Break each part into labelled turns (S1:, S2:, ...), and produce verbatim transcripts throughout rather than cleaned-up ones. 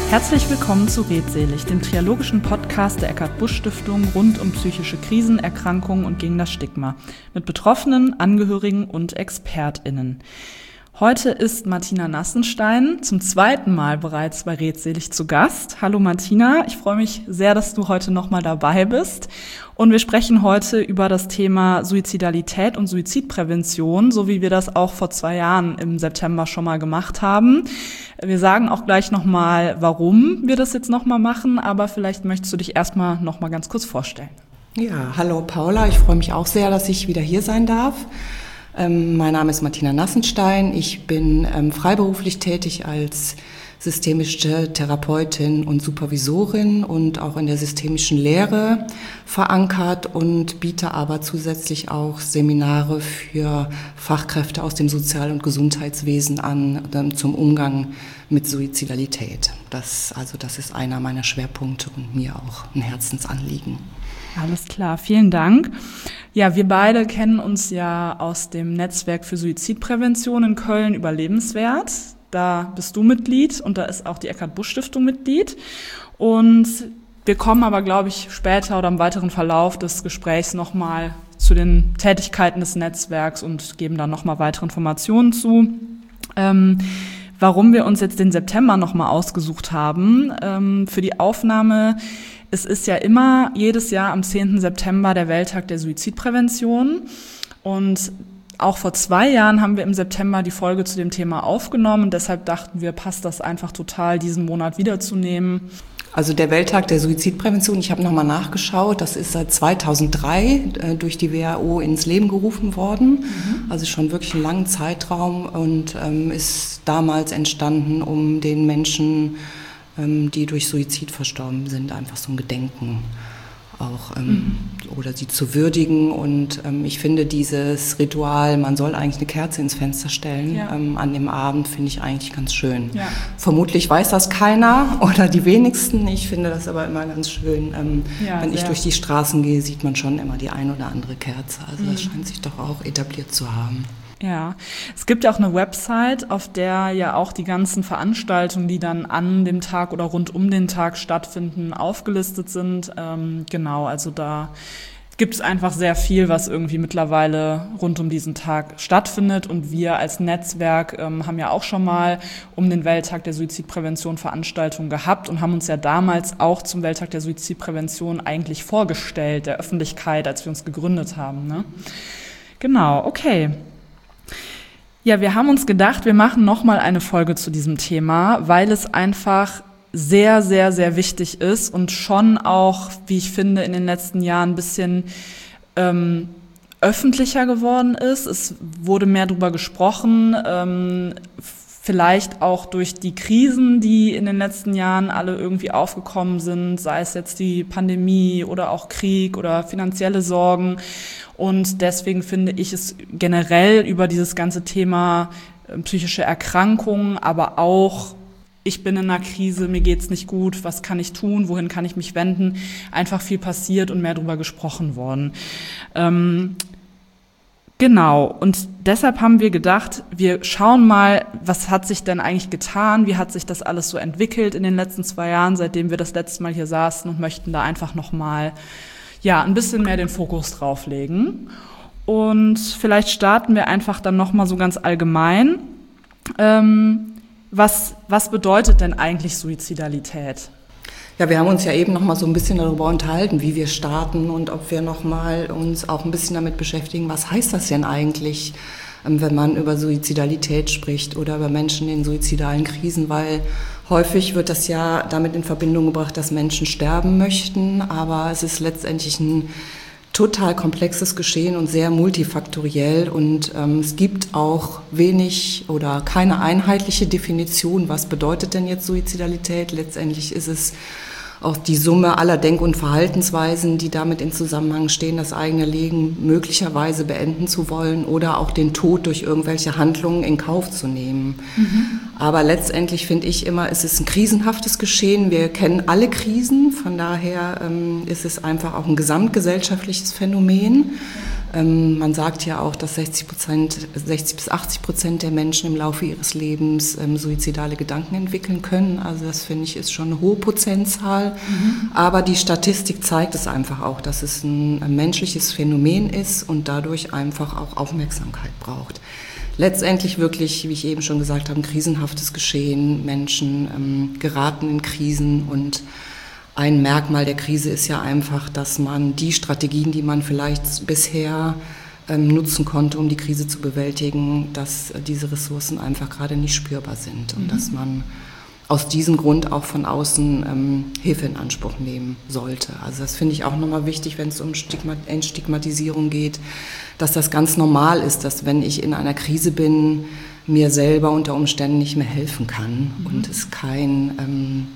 S1: Herzlich willkommen zu Redselig, dem triologischen Podcast der Eckart-Busch-Stiftung rund um psychische Krisen, Erkrankungen und gegen das Stigma mit Betroffenen, Angehörigen und ExpertInnen. Heute ist Martina Nassenstein zum zweiten Mal bereits bei Redselig zu Gast. Hallo Martina, ich freue mich sehr, dass du heute nochmal dabei bist. Und wir sprechen heute über das Thema Suizidalität und Suizidprävention, so wie wir das auch vor zwei Jahren im September schon mal gemacht haben. Wir sagen auch gleich nochmal, warum wir das jetzt nochmal machen, aber vielleicht möchtest du dich erstmal nochmal ganz kurz vorstellen.
S2: Ja, hallo Paula, ich freue mich auch sehr, dass ich wieder hier sein darf. Ähm, mein Name ist Martina Nassenstein, ich bin ähm, freiberuflich tätig als systemische Therapeutin und Supervisorin und auch in der systemischen Lehre verankert und biete aber zusätzlich auch Seminare für Fachkräfte aus dem Sozial- und Gesundheitswesen an ähm, zum Umgang mit Suizidalität. Das, also das ist einer meiner Schwerpunkte und mir auch ein Herzensanliegen.
S1: Alles klar, vielen Dank. Ja, wir beide kennen uns ja aus dem Netzwerk für Suizidprävention in Köln Überlebenswert. Da bist du Mitglied und da ist auch die Eckart-Busch-Stiftung Mitglied. Und wir kommen aber, glaube ich, später oder im weiteren Verlauf des Gesprächs nochmal zu den Tätigkeiten des Netzwerks und geben dann nochmal weitere Informationen zu. Ähm, warum wir uns jetzt den September nochmal ausgesucht haben ähm, für die Aufnahme. Es ist ja immer jedes Jahr am zehnten September der Welttag der Suizidprävention und auch vor zwei Jahren haben wir im September die Folge zu dem Thema aufgenommen und deshalb dachten wir, passt das einfach total, diesen Monat wiederzunehmen.
S2: Also der Welttag der Suizidprävention, ich habe nochmal nachgeschaut, das ist seit zweitausenddrei äh, durch die W H O ins Leben gerufen worden, mhm. also schon wirklich einen langen Zeitraum und ähm, ist damals entstanden, um den Menschen, die durch Suizid verstorben sind, einfach so ein Gedenken auch ähm, mhm. oder sie zu würdigen. Und ähm, ich finde dieses Ritual, man soll eigentlich eine Kerze ins Fenster stellen, ja. ähm, an dem Abend, finde ich eigentlich ganz schön. Ja. Vermutlich weiß das keiner oder die wenigsten. Ich finde das aber immer ganz schön. Ähm, ja, wenn sehr. ich durch die Straßen gehe, sieht man schon immer die ein oder andere Kerze. Also mhm. das scheint sich doch auch etabliert zu haben.
S1: Ja, es gibt ja auch eine Website, auf der ja auch die ganzen Veranstaltungen, die dann an dem Tag oder rund um den Tag stattfinden, aufgelistet sind. Ähm, genau, also da gibt es einfach sehr viel, was irgendwie mittlerweile rund um diesen Tag stattfindet. Und wir als Netzwerk ähm, haben ja auch schon mal um den Welttag der Suizidprävention Veranstaltungen gehabt und haben uns ja damals auch zum Welttag der Suizidprävention eigentlich vorgestellt, der Öffentlichkeit, als wir uns gegründet haben, ne? Genau, okay. Ja, wir haben uns gedacht, wir machen nochmal eine Folge zu diesem Thema, weil es einfach sehr, sehr, sehr wichtig ist und schon auch, wie ich finde, in den letzten Jahren ein bisschen ähm, öffentlicher geworden ist. Es wurde mehr darüber gesprochen, ähm, vielleicht auch durch die Krisen, die in den letzten Jahren alle irgendwie aufgekommen sind, sei es jetzt die Pandemie oder auch Krieg oder finanzielle Sorgen. Und deswegen finde ich es generell über dieses ganze Thema äh, psychische Erkrankungen, aber auch ich bin in einer Krise, mir geht's nicht gut, was kann ich tun, wohin kann ich mich wenden, einfach viel passiert und mehr darüber gesprochen worden. Ähm, genau, und deshalb haben wir gedacht, wir schauen mal, was hat sich denn eigentlich getan, wie hat sich das alles so entwickelt in den letzten zwei Jahren, seitdem wir das letzte Mal hier saßen und möchten da einfach nochmal ja, ein bisschen mehr den Fokus drauflegen. Und vielleicht starten wir einfach dann nochmal so ganz allgemein. Ähm, was, was bedeutet denn eigentlich Suizidalität?
S2: Ja, wir haben uns ja eben nochmal so ein bisschen darüber unterhalten, wie wir starten und ob wir nochmal uns auch ein bisschen damit beschäftigen, was heißt das denn eigentlich, wenn man über Suizidalität spricht oder über Menschen in suizidalen Krisen, weil häufig wird das ja damit in Verbindung gebracht, dass Menschen sterben möchten, aber es ist letztendlich ein total komplexes Geschehen und sehr multifaktoriell und ähm, es gibt auch wenig oder keine einheitliche Definition, was bedeutet denn jetzt Suizidalität. Letztendlich ist es auch die Summe aller Denk- und Verhaltensweisen, die damit in Zusammenhang stehen, das eigene Leben möglicherweise beenden zu wollen oder auch den Tod durch irgendwelche Handlungen in Kauf zu nehmen. Mhm. Aber letztendlich finde ich immer, es ist ein krisenhaftes Geschehen. Wir kennen alle Krisen, von daher ähm, ist es einfach auch ein gesamtgesellschaftliches Phänomen. Ähm, man sagt ja auch, dass sechzig Prozent, sechzig bis achtzig Prozent der Menschen im Laufe ihres Lebens ähm, suizidale Gedanken entwickeln können. Also das finde ich ist schon eine hohe Prozentzahl. Mhm. Aber die Statistik zeigt es einfach auch, dass es ein, ein menschliches Phänomen ist und dadurch einfach auch Aufmerksamkeit braucht. Letztendlich wirklich, wie ich eben schon gesagt habe, ein krisenhaftes Geschehen. Menschen ähm, geraten in Krisen und ein Merkmal der Krise ist ja einfach, dass man die Strategien, die man vielleicht bisher ähm, nutzen konnte, um die Krise zu bewältigen, dass äh, diese Ressourcen einfach gerade nicht spürbar sind und mhm. dass man aus diesem Grund auch von außen ähm, Hilfe in Anspruch nehmen sollte. Also das finde ich auch nochmal wichtig, wenn es um Stigma- Entstigmatisierung geht, dass das ganz normal ist, dass wenn ich in einer Krise bin, mir selber unter Umständen nicht mehr helfen kann mhm. und es kein... Ähm,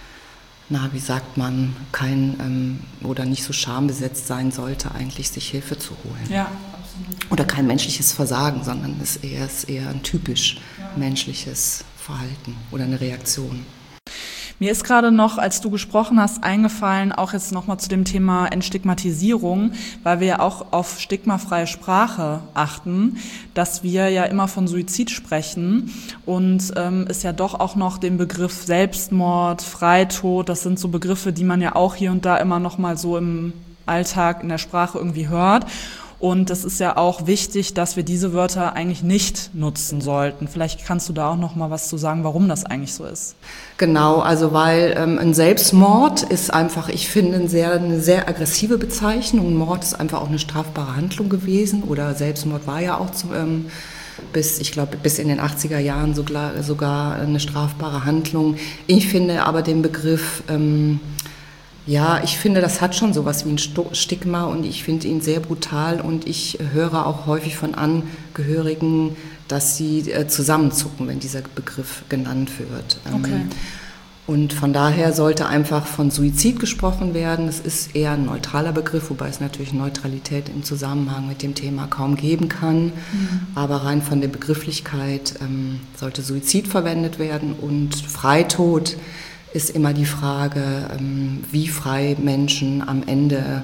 S2: na, wie sagt man, kein ähm, oder nicht so schambesetzt sein sollte, eigentlich sich Hilfe zu holen.
S1: Ja, absolut.
S2: Oder kein menschliches Versagen, sondern es ist eher, ist eher ein typisch ja. menschliches Verhalten oder eine Reaktion.
S1: Mir ist gerade noch, als du gesprochen hast, eingefallen, auch jetzt nochmal zu dem Thema Entstigmatisierung, weil wir ja auch auf stigmafreie Sprache achten, dass wir ja immer von Suizid sprechen und ähm, es ja doch auch noch den Begriff Selbstmord, Freitod, das sind so Begriffe, die man ja auch hier und da immer noch mal so im Alltag in der Sprache irgendwie hört. Und es ist ja auch wichtig, dass wir diese Wörter eigentlich nicht nutzen sollten. Vielleicht kannst du da auch noch mal was zu sagen, warum das eigentlich so ist.
S2: Genau, also weil ähm, ein Selbstmord ist einfach, ich finde, eine sehr, eine sehr aggressive Bezeichnung. Mord ist einfach auch eine strafbare Handlung gewesen oder Selbstmord war ja auch zu, ähm, bis, ich glaube, bis in den achtziger Jahren sogar, sogar eine strafbare Handlung. Ich finde aber den Begriff... Ähm, Ja, ich finde, das hat schon sowas wie ein Stigma und ich finde ihn sehr brutal und ich höre auch häufig von Angehörigen, dass sie zusammenzucken, wenn dieser Begriff genannt wird.
S1: Okay.
S2: Und von daher sollte einfach von Suizid gesprochen werden. Es ist eher ein neutraler Begriff, wobei es natürlich Neutralität im Zusammenhang mit dem Thema kaum geben kann. Mhm. Aber rein von der Begrifflichkeit ähm, sollte Suizid verwendet werden und Freitod ist immer die Frage, wie frei Menschen am Ende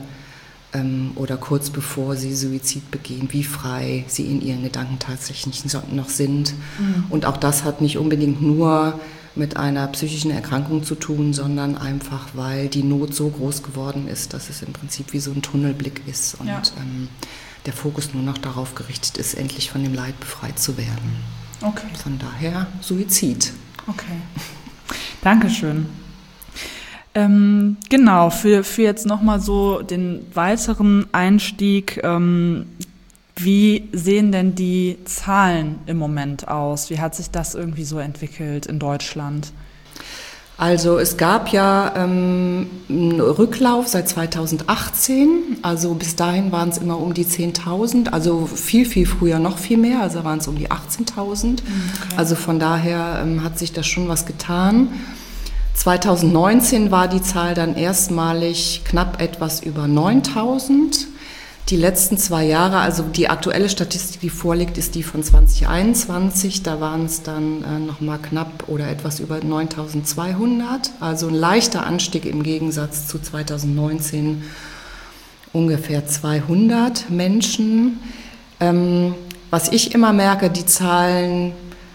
S2: oder kurz bevor sie Suizid begehen, wie frei sie in ihren Gedanken tatsächlich noch sind. Mhm. Und auch das hat nicht unbedingt nur mit einer psychischen Erkrankung zu tun, sondern einfach, weil die Not so groß geworden ist, dass es im Prinzip wie so ein Tunnelblick ist und ja. ähm, der Fokus nur noch darauf gerichtet ist, endlich von dem Leid befreit zu werden.
S1: Okay.
S2: Von daher Suizid.
S1: Okay. Dankeschön. Ähm, genau, für, für jetzt nochmal so den weiteren Einstieg, ähm, wie sehen denn die Zahlen im Moment aus? Wie hat sich das irgendwie so entwickelt in Deutschland?
S2: Also es gab ja ähm, einen Rücklauf seit zweitausendachtzehn, also bis dahin waren es immer um die zehntausend, also viel, viel früher noch viel mehr, also waren es um die achtzehntausend. Okay. Also von daher ähm, hat sich da schon was getan. zweitausendneunzehn war die Zahl dann erstmalig knapp etwas über neuntausend. Die letzten zwei Jahre, also die aktuelle Statistik, die vorliegt, ist die von zweitausendeinundzwanzig. Da waren es dann äh, nochmal knapp oder etwas über neuntausendzweihundert. Also ein leichter Anstieg im Gegensatz zu zweitausendneunzehn, ungefähr zweihundert Menschen. Ähm, was ich immer merke, die Zahlen,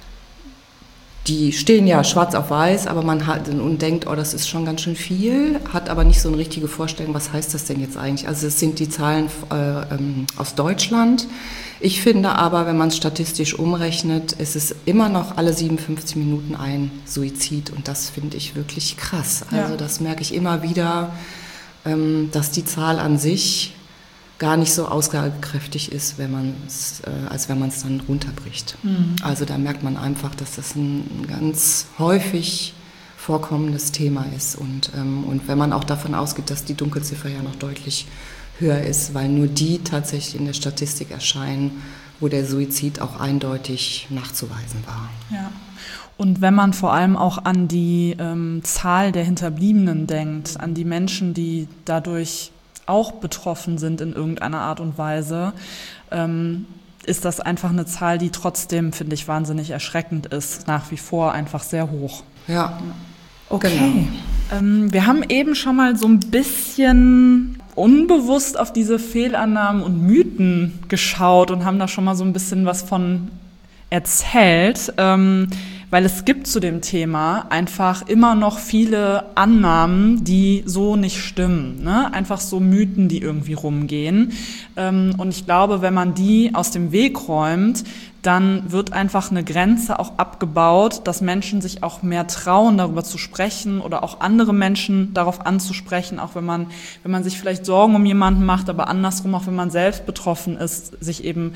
S2: die stehen ja schwarz auf weiß, aber man hat und denkt, oh, das ist schon ganz schön viel, hat aber nicht so eine richtige Vorstellung, was heißt das denn jetzt eigentlich? Also es sind die Zahlen äh, ähm, aus Deutschland. Ich finde aber, wenn man es statistisch umrechnet, ist es immer noch alle siebenundfünfzig Minuten ein Suizid und das finde ich wirklich krass. Also ja. Das merke ich immer wieder, ähm, dass die Zahl an sich gar nicht so aussagekräftig ist, wenn man es, äh, als wenn man es dann runterbricht. Mhm. Also da merkt man einfach, dass das ein ganz häufig vorkommendes Thema ist. Und, ähm, und wenn man auch davon ausgeht, dass die Dunkelziffer ja noch deutlich höher ist, weil nur die tatsächlich in der Statistik erscheinen, wo der Suizid auch eindeutig nachzuweisen war.
S1: Ja. Und wenn man vor allem auch an die ähm, Zahl der Hinterbliebenen denkt, an die Menschen, die dadurch auch betroffen sind in irgendeiner Art und Weise, ähm, ist das einfach eine Zahl, die trotzdem, finde ich, wahnsinnig erschreckend ist, nach wie vor einfach sehr hoch.
S2: Ja,
S1: okay. Genau. Ähm, wir haben eben schon mal so ein bisschen unbewusst auf diese Fehlannahmen und Mythen geschaut und haben da schon mal so ein bisschen was von erzählt, ähm, weil es gibt zu dem Thema einfach immer noch viele Annahmen, die so nicht stimmen, ne? Einfach so Mythen, die irgendwie rumgehen. Ähm, und ich glaube, wenn man die aus dem Weg räumt, dann wird einfach eine Grenze auch abgebaut, dass Menschen sich auch mehr trauen, darüber zu sprechen oder auch andere Menschen darauf anzusprechen, auch wenn man, wenn man sich vielleicht Sorgen um jemanden macht, aber andersrum, auch wenn man selbst betroffen ist, sich eben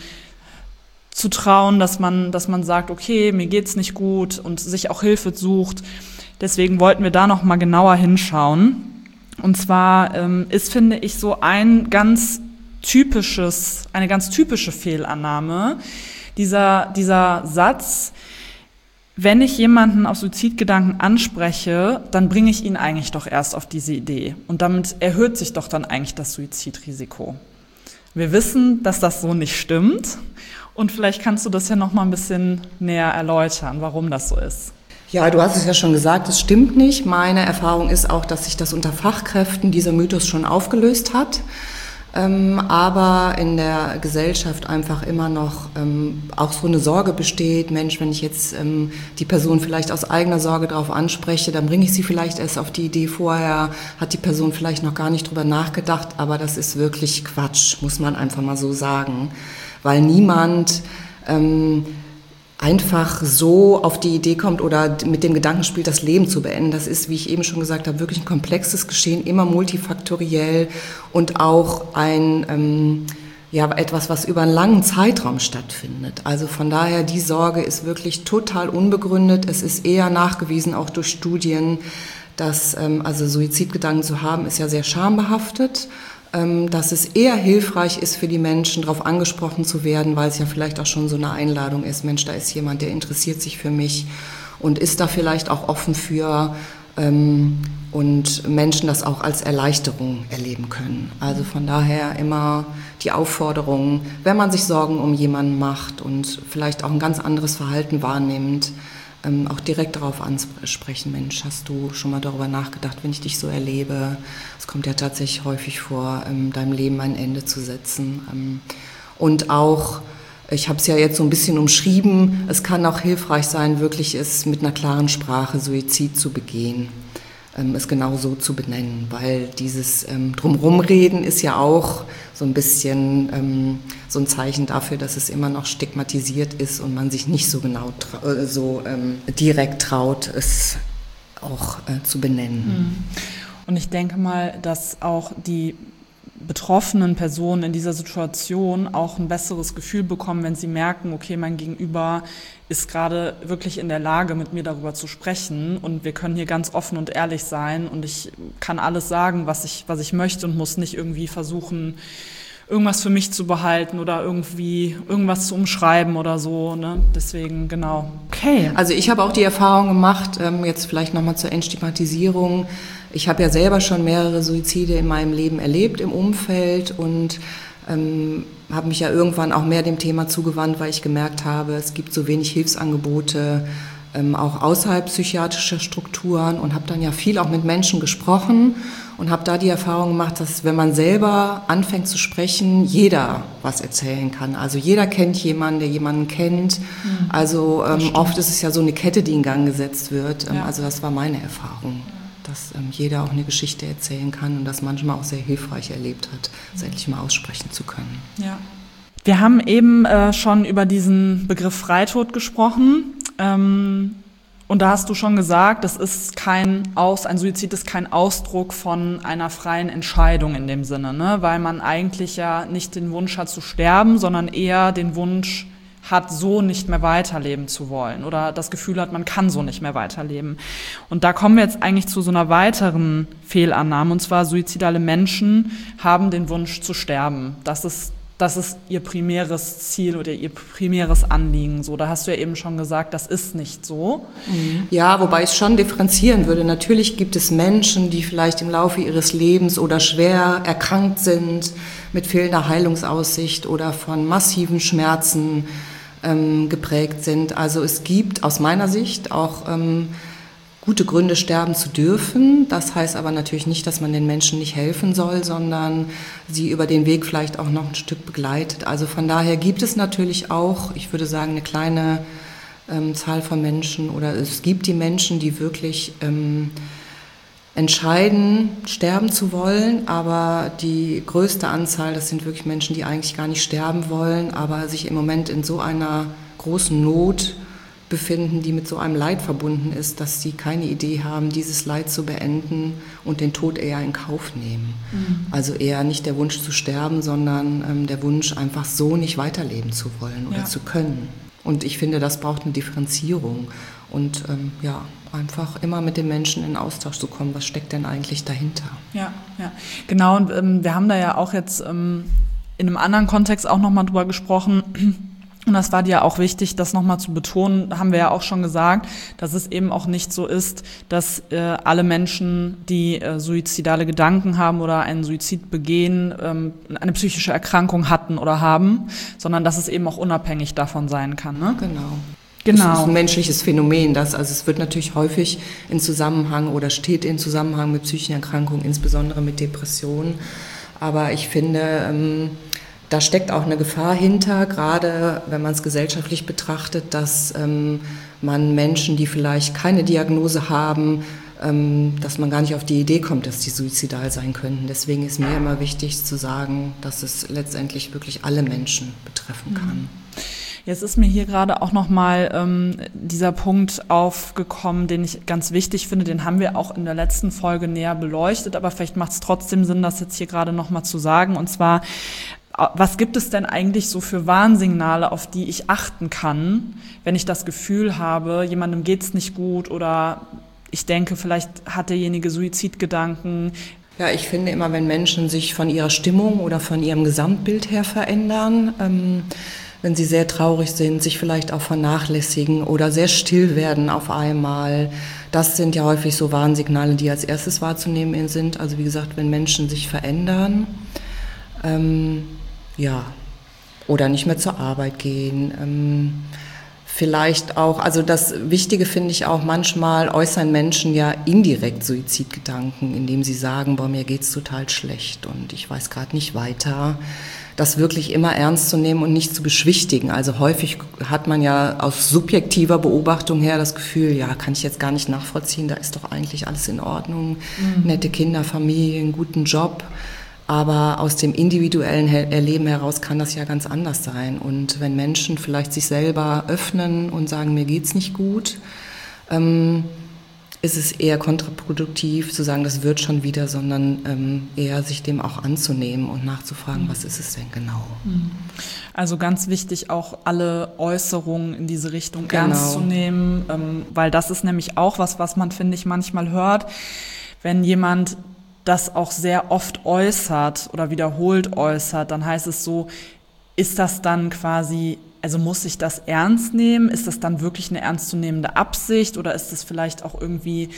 S1: zu trauen, dass man, dass man sagt, okay, mir geht's nicht gut und sich auch Hilfe sucht. Deswegen wollten wir da noch mal genauer hinschauen. Und zwar ähm, ist, finde ich, so ein ganz typisches, eine ganz typische Fehlannahme, dieser, dieser Satz: Wenn ich jemanden auf Suizidgedanken anspreche, dann bringe ich ihn eigentlich doch erst auf diese Idee. Und damit erhöht sich doch dann eigentlich das Suizidrisiko. Wir wissen, dass das so nicht stimmt. Und vielleicht kannst du das ja noch mal ein bisschen näher erläutern, warum das so ist.
S2: Ja, du hast es ja schon gesagt, es stimmt nicht. Meine Erfahrung ist auch, dass sich das unter Fachkräften, dieser Mythos, schon aufgelöst hat. Ähm, aber in der Gesellschaft einfach immer noch ähm, auch so eine Sorge besteht. Mensch, wenn ich jetzt ähm, die Person vielleicht aus eigener Sorge darauf anspreche, dann bringe ich sie vielleicht erst auf die Idee. Vorher hat die Person vielleicht noch gar nicht drüber nachgedacht, aber das ist wirklich Quatsch, muss man einfach mal so sagen. Weil niemand ähm, einfach so auf die Idee kommt oder mit dem Gedanken spielt, das Leben zu beenden. Das ist, wie ich eben schon gesagt habe, wirklich ein komplexes Geschehen, immer multifaktoriell und auch ein ähm, ja etwas, was über einen langen Zeitraum stattfindet. Also von daher, die Sorge ist wirklich total unbegründet. Es ist eher nachgewiesen, auch durch Studien, dass ähm, also Suizidgedanken zu haben, ist ja sehr schambehaftet. Dass es eher hilfreich ist für die Menschen, darauf angesprochen zu werden, weil es ja vielleicht auch schon so eine Einladung ist. Mensch, da ist jemand, der interessiert sich für mich und ist da vielleicht auch offen für ähm, und Menschen das auch als Erleichterung erleben können. Also von daher immer die Aufforderung, wenn man sich Sorgen um jemanden macht und vielleicht auch ein ganz anderes Verhalten wahrnimmt, Ähm, auch direkt darauf ansprechen, Mensch, hast du schon mal darüber nachgedacht, wenn ich dich so erlebe? Es kommt ja tatsächlich häufig vor, ähm, deinem Leben ein Ende zu setzen. Ähm, und auch, ich habe es ja jetzt so ein bisschen umschrieben, es kann auch hilfreich sein, wirklich es mit einer klaren Sprache Suizid zu begehen, ähm, es genau so zu benennen, weil dieses ähm, Drumrumreden ist ja auch so ein bisschen ähm, so ein Zeichen dafür, dass es immer noch stigmatisiert ist und man sich nicht so genau trau- so ähm, direkt traut, es auch äh, zu benennen.
S1: Und ich denke mal, dass auch die betroffenen Personen in dieser Situation auch ein besseres Gefühl bekommen, wenn sie merken, okay, mein Gegenüber ist gerade wirklich in der Lage, mit mir darüber zu sprechen und wir können hier ganz offen und ehrlich sein und ich kann alles sagen, was ich, was ich möchte und muss nicht irgendwie versuchen, irgendwas für mich zu behalten oder irgendwie irgendwas zu umschreiben oder so, ne? Deswegen, genau.
S2: Okay. Also ich habe auch die Erfahrung gemacht, ähm, jetzt vielleicht nochmal zur Entstigmatisierung. Ich habe ja selber schon mehrere Suizide in meinem Leben erlebt im Umfeld und ähm, habe mich ja irgendwann auch mehr dem Thema zugewandt, weil ich gemerkt habe, es gibt so wenig Hilfsangebote, ähm, auch außerhalb psychiatrischer Strukturen und habe dann ja viel auch mit Menschen gesprochen und habe da die Erfahrung gemacht, dass wenn man selber anfängt zu sprechen, jeder was erzählen kann. Also jeder kennt jemanden, der jemanden kennt. Mhm. Also ähm, oft ist es ja so eine Kette, die in Gang gesetzt wird. Ähm, ja. Also das war meine Erfahrung, dass ähm, jeder auch eine Geschichte erzählen kann und das manchmal auch sehr hilfreich erlebt hat, es endlich mal aussprechen zu können.
S1: Ja. Wir haben eben äh, schon über diesen Begriff Freitod gesprochen. Ähm, und da hast du schon gesagt, das ist kein Aus, ein Suizid ist kein Ausdruck von einer freien Entscheidung in dem Sinne, ne? Weil man eigentlich ja nicht den Wunsch hat zu sterben, sondern eher den Wunsch hat, so nicht mehr weiterleben zu wollen oder das Gefühl hat, man kann so nicht mehr weiterleben. Und da kommen wir jetzt eigentlich zu so einer weiteren Fehlannahme, und zwar suizidale Menschen haben den Wunsch zu sterben. Das ist Das ist ihr primäres Ziel oder ihr primäres Anliegen. So, da hast du ja eben schon gesagt, das ist nicht so.
S2: Ja, wobei ich schon differenzieren würde. Natürlich gibt es Menschen, die vielleicht im Laufe ihres Lebens oder schwer erkrankt sind, mit fehlender Heilungsaussicht oder von massiven Schmerzen ähm, geprägt sind. Also es gibt aus meiner Sicht auch ähm, gute Gründe, sterben zu dürfen. Das heißt aber natürlich nicht, dass man den Menschen nicht helfen soll, sondern sie über den Weg vielleicht auch noch ein Stück begleitet. Also von daher gibt es natürlich auch, ich würde sagen, eine kleine ähm, Zahl von Menschen oder es gibt die Menschen, die wirklich ähm, entscheiden, sterben zu wollen, aber die größte Anzahl, das sind wirklich Menschen, die eigentlich gar nicht sterben wollen, aber sich im Moment in so einer großen Not befinden, die mit so einem Leid verbunden ist, dass sie keine Idee haben, dieses Leid zu beenden und den Tod eher in Kauf nehmen. Mhm. Also eher nicht der Wunsch zu sterben, sondern ähm, der Wunsch, einfach so nicht weiterleben zu wollen oder ja. zu können. Und ich finde, das braucht eine Differenzierung und ähm, ja, einfach immer mit den Menschen in Austausch zu kommen. Was steckt denn eigentlich dahinter?
S1: Ja, ja, genau. Und ähm, wir haben da ja auch jetzt ähm, in einem anderen Kontext auch nochmal drüber gesprochen. Und das war dir ja auch wichtig, das nochmal zu betonen, haben wir ja auch schon gesagt, dass es eben auch nicht so ist, dass äh, alle Menschen, die äh, suizidale Gedanken haben oder einen Suizid begehen, ähm, eine psychische Erkrankung hatten oder haben, sondern dass es eben auch unabhängig davon sein kann. Ne?
S2: Genau.
S1: Genau.
S2: Das ist ein menschliches Phänomen, das, also es wird natürlich häufig in Zusammenhang oder steht in Zusammenhang mit psychischen Erkrankungen, insbesondere mit Depressionen. Aber ich finde, ähm, da steckt auch eine Gefahr hinter, gerade wenn man es gesellschaftlich betrachtet, dass ähm, man Menschen, die vielleicht keine Diagnose haben, ähm, dass man gar nicht auf die Idee kommt, dass die suizidal sein könnten. Deswegen ist mir immer wichtig zu sagen, dass es letztendlich wirklich alle Menschen betreffen kann.
S1: Jetzt ist mir hier gerade auch nochmal ähm, dieser Punkt aufgekommen, den ich ganz wichtig finde. Den haben wir auch in der letzten Folge näher beleuchtet, aber vielleicht macht es trotzdem Sinn, das jetzt hier gerade nochmal zu sagen. Und zwar, was gibt es denn eigentlich so für Warnsignale, auf die ich achten kann, wenn ich das Gefühl habe, jemandem geht's nicht gut oder ich denke, vielleicht hat derjenige Suizidgedanken.
S2: Ja, ich finde immer, wenn Menschen sich von ihrer Stimmung oder von ihrem Gesamtbild her verändern, ähm, wenn sie sehr traurig sind, sich vielleicht auch vernachlässigen oder sehr still werden auf einmal. Das sind ja häufig so Warnsignale, die als erstes wahrzunehmen sind. Also wie gesagt, wenn Menschen sich verändern, ähm, ja, oder nicht mehr zur Arbeit gehen, ähm, vielleicht auch, also das Wichtige finde ich auch, manchmal äußern Menschen ja indirekt Suizidgedanken, indem sie sagen, boah, mir geht's total schlecht und ich weiß gerade nicht weiter. Das wirklich immer ernst zu nehmen und nicht zu beschwichtigen. Also häufig hat man ja aus subjektiver Beobachtung her das Gefühl, ja, kann ich jetzt gar nicht nachvollziehen, da ist doch eigentlich alles in Ordnung, mhm. nette Kinder, Familie, einen guten Job. Aber aus dem individuellen Erleben heraus kann das ja ganz anders sein. Und wenn Menschen vielleicht sich selber öffnen und sagen, mir geht's nicht gut, ähm, ist es eher kontraproduktiv zu sagen, das wird schon wieder, sondern ähm, eher sich dem auch anzunehmen und nachzufragen, mhm. was ist es denn genau.
S1: Also ganz wichtig, auch alle Äußerungen in diese Richtung
S2: genau.
S1: ernst zu nehmen, ähm, weil das ist nämlich auch was, was man, finde ich, manchmal hört, wenn jemand das auch sehr oft äußert oder wiederholt äußert, dann heißt es so, ist das dann quasi, also muss ich das ernst nehmen? Ist das dann wirklich eine ernstzunehmende Absicht oder ist das vielleicht auch irgendwie,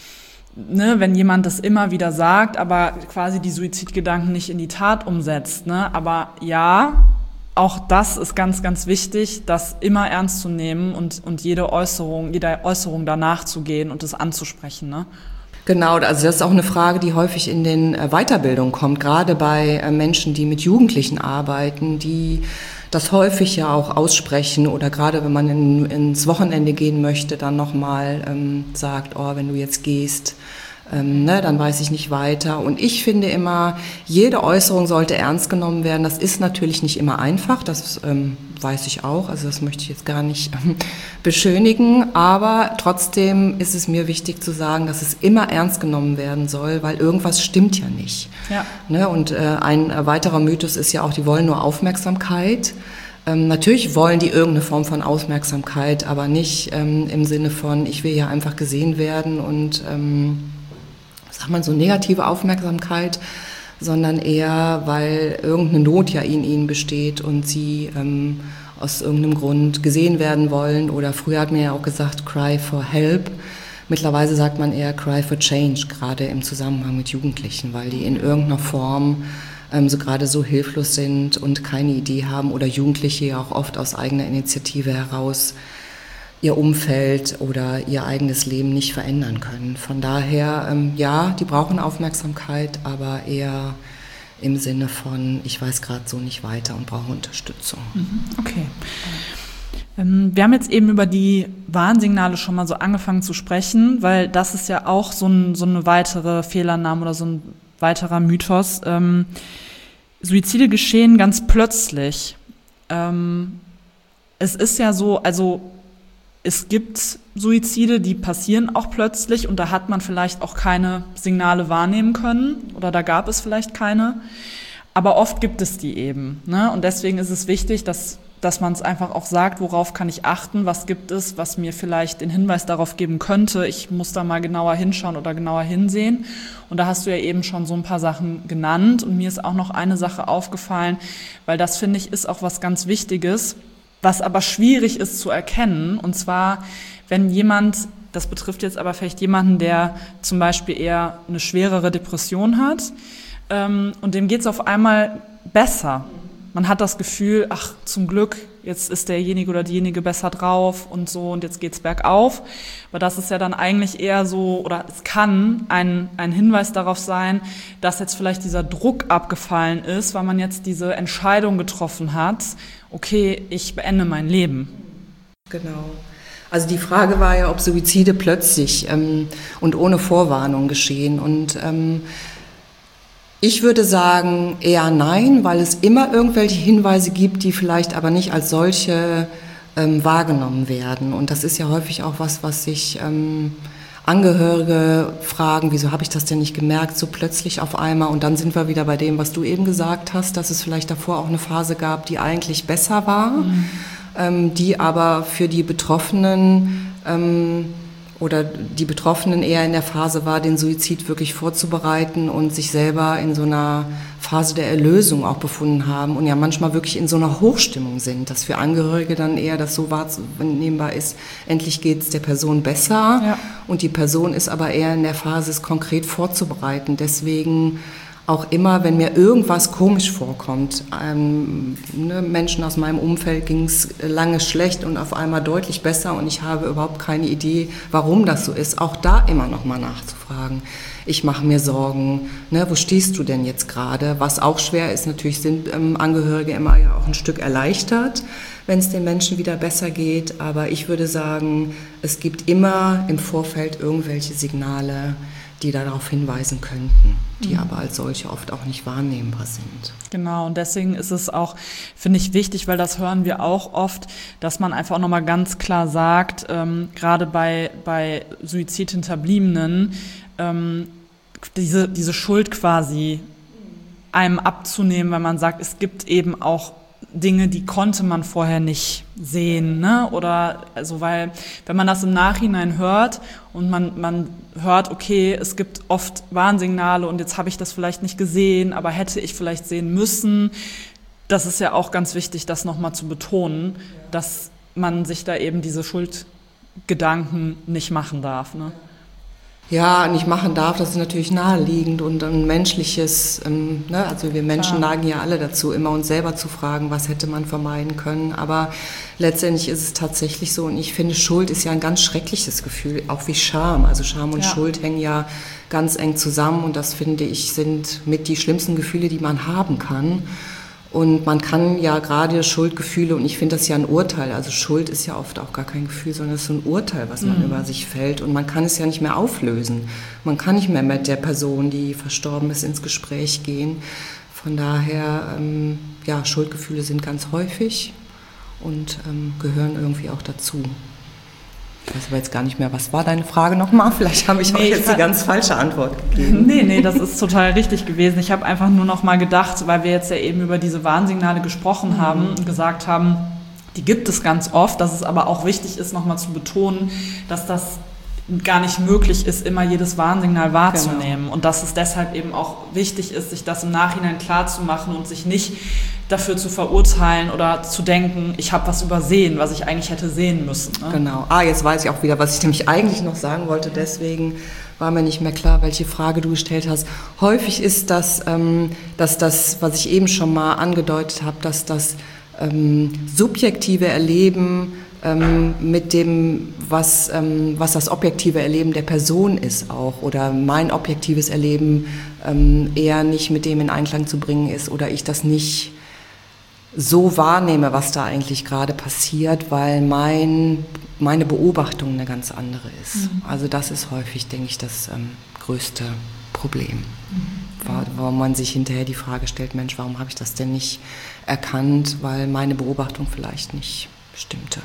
S1: ne, wenn jemand das immer wieder sagt, aber quasi die Suizidgedanken nicht in die Tat umsetzt, ne? Aber ja, auch das ist ganz, ganz wichtig, das immer ernst zu nehmen und, und jede Äußerung, jeder Äußerung danach zu gehen und das anzusprechen, ne?
S2: Genau, also das ist auch eine Frage, die häufig in den Weiterbildungen kommt, gerade bei Menschen, die mit Jugendlichen arbeiten, die das häufig ja auch aussprechen oder gerade wenn man in, ins Wochenende gehen möchte, dann nochmal ähm, sagt, oh, wenn du jetzt gehst, ähm, ne, dann weiß ich nicht weiter. Und ich finde immer, jede Äußerung sollte ernst genommen werden. Das ist natürlich nicht immer einfach, das ähm, weiß ich auch, also das möchte ich jetzt gar nicht ähm, beschönigen, aber trotzdem ist es mir wichtig zu sagen, dass es immer ernst genommen werden soll, weil irgendwas stimmt ja nicht.
S1: Ja.
S2: Ne, und äh, ein weiterer Mythos ist ja auch, die wollen nur Aufmerksamkeit. Ähm, natürlich wollen die irgendeine Form von Aufmerksamkeit, aber nicht ähm, im Sinne von, ich will ja einfach gesehen werden und ähm, sagt man so negative Aufmerksamkeit, sondern eher, weil irgendeine Not ja in ihnen besteht und sie ähm, aus irgendeinem Grund gesehen werden wollen. Oder früher hat man ja auch gesagt, cry for help. Mittlerweile sagt man eher cry for change, gerade im Zusammenhang mit Jugendlichen, weil die in irgendeiner Form ähm, so gerade so hilflos sind und keine Idee haben oder Jugendliche ja auch oft aus eigener Initiative heraus ihr Umfeld oder ihr eigenes Leben nicht verändern können. Von daher, ähm, ja, die brauchen Aufmerksamkeit, aber eher im Sinne von, ich weiß gerade so nicht weiter und brauche Unterstützung.
S1: Okay. Ähm, wir haben jetzt eben über die Warnsignale schon mal so angefangen zu sprechen, weil das ist ja auch so, ein, so eine weitere Fehlannahme oder so ein weiterer Mythos. Ähm, Suizide geschehen ganz plötzlich. Ähm, es ist ja so, also es gibt Suizide, die passieren auch plötzlich und da hat man vielleicht auch keine Signale wahrnehmen können oder da gab es vielleicht keine, aber oft gibt es die eben, ne? Und deswegen ist es wichtig, dass, dass man es einfach auch sagt, worauf kann ich achten, was gibt es, was mir vielleicht den Hinweis darauf geben könnte, ich muss da mal genauer hinschauen oder genauer hinsehen. Und da hast du ja eben schon so ein paar Sachen genannt und mir ist auch noch eine Sache aufgefallen, weil das, finde ich, ist auch was ganz Wichtiges, was aber schwierig ist zu erkennen, und zwar, wenn jemand, das betrifft jetzt aber vielleicht jemanden, der zum Beispiel eher eine schwerere Depression hat, ähm, und dem geht's auf einmal besser. Man hat das Gefühl, ach, zum Glück, jetzt ist derjenige oder diejenige besser drauf und so und jetzt geht's bergauf. Aber das ist ja dann eigentlich eher so, oder es kann ein, ein Hinweis darauf sein, dass jetzt vielleicht dieser Druck abgefallen ist, weil man jetzt diese Entscheidung getroffen hat, okay, ich beende mein Leben.
S2: Genau. Also die Frage war ja, ob Suizide plötzlich ähm, und ohne Vorwarnung geschehen. Und ähm, ich würde sagen eher nein, weil es immer irgendwelche Hinweise gibt, die vielleicht aber nicht als solche ähm, wahrgenommen werden. Und das ist ja häufig auch was, was sich ähm, Angehörige fragen, wieso habe ich das denn nicht gemerkt, so plötzlich auf einmal. Und dann sind wir wieder bei dem, was du eben gesagt hast, dass es vielleicht davor auch eine Phase gab, die eigentlich besser war, mhm. ähm, die aber für die Betroffenen ähm, oder die Betroffenen eher in der Phase war, den Suizid wirklich vorzubereiten und sich selber in so einer Phase der Erlösung auch befunden haben und ja manchmal wirklich in so einer Hochstimmung sind, dass für Angehörige dann eher das so wahrnehmbar ist, endlich geht es der Person besser, ja. Und die Person ist aber eher in der Phase, es konkret vorzubereiten. Deswegen auch immer, wenn mir irgendwas komisch vorkommt, ähm, ne, Menschen aus meinem Umfeld ging es lange schlecht und auf einmal deutlich besser und ich habe überhaupt keine Idee, warum das so ist, auch da immer noch mal nachzufragen. Ich mache mir Sorgen, ne, wo stehst du denn jetzt gerade? Was auch schwer ist, natürlich sind ähm, Angehörige immer ja auch ein Stück erleichtert, wenn es den Menschen wieder besser geht, aber ich würde sagen, es gibt immer im Vorfeld irgendwelche Signale, die darauf hinweisen könnten, die mhm. aber als solche oft auch nicht wahrnehmbar sind.
S1: Genau, und deswegen ist es auch, finde ich, wichtig, weil das hören wir auch oft, dass man einfach auch nochmal ganz klar sagt, ähm, gerade bei, bei Suizidhinterbliebenen, ähm, diese, diese Schuld quasi einem abzunehmen, weil man sagt, es gibt eben auch Dinge, die konnte man vorher nicht sehen, ne? Oder also weil, wenn man das im Nachhinein hört und man man hört, okay, es gibt oft Warnsignale und jetzt habe ich das vielleicht nicht gesehen, aber hätte ich vielleicht sehen müssen. Das ist ja auch ganz wichtig, das nochmal zu betonen, dass man sich da eben diese Schuldgedanken nicht machen darf, ne?
S2: Ja, nicht machen darf, das ist natürlich naheliegend und ein menschliches, ähm, ne, also wir Menschen Klar. neigen ja alle dazu, immer uns selber zu fragen, was hätte man vermeiden können, aber letztendlich ist es tatsächlich so und ich finde, Schuld ist ja ein ganz schreckliches Gefühl, auch wie Scham, also Scham und ja. Schuld hängen ja ganz eng zusammen und das finde ich sind mit die schlimmsten Gefühle, die man haben kann. Und man kann ja gerade Schuldgefühle, und ich finde das ja ein Urteil, also Schuld ist ja oft auch gar kein Gefühl, sondern es ist so ein Urteil, was man mhm. über sich fällt. Und man kann es ja nicht mehr auflösen. Man kann nicht mehr mit der Person, die verstorben ist, ins Gespräch gehen. Von daher, ähm, ja, Schuldgefühle sind ganz häufig und ähm, gehören irgendwie auch dazu. Ich weiß aber jetzt gar nicht mehr, was war deine Frage nochmal? Vielleicht habe ich nee, auch jetzt die ganz falsche Antwort gegeben.
S1: Nee, nee, das ist total richtig gewesen. Ich habe einfach nur noch mal gedacht, weil wir jetzt ja eben über diese Warnsignale gesprochen mhm. haben und gesagt haben, die gibt es ganz oft, dass es aber auch wichtig ist, noch mal zu betonen, dass das gar nicht möglich ist, immer jedes Warnsignal wahrzunehmen. Genau. Und dass es deshalb eben auch wichtig ist, sich das im Nachhinein klarzumachen und sich nicht dafür zu verurteilen oder zu denken, ich habe was übersehen, was ich eigentlich hätte sehen müssen. Ne?
S2: Genau. Ah, jetzt weiß ich auch wieder, was ich nämlich eigentlich noch sagen wollte. Deswegen war mir nicht mehr klar, welche Frage du gestellt hast. Häufig ist das, ähm, dass das, was ich eben schon mal angedeutet habe, dass das ähm, subjektive Erleben ähm, mit dem, was, ähm, was das objektive Erleben der Person ist auch oder mein objektives Erleben ähm, eher nicht mit dem in Einklang zu bringen ist oder ich das nicht so wahrnehme, was da eigentlich gerade passiert, weil mein, meine Beobachtung eine ganz andere ist. Mhm. Also das ist häufig, denke ich, das ähm, größte Problem, mhm. wo man sich hinterher die Frage stellt, Mensch, warum habe ich das denn nicht erkannt, weil meine Beobachtung vielleicht nicht stimmte.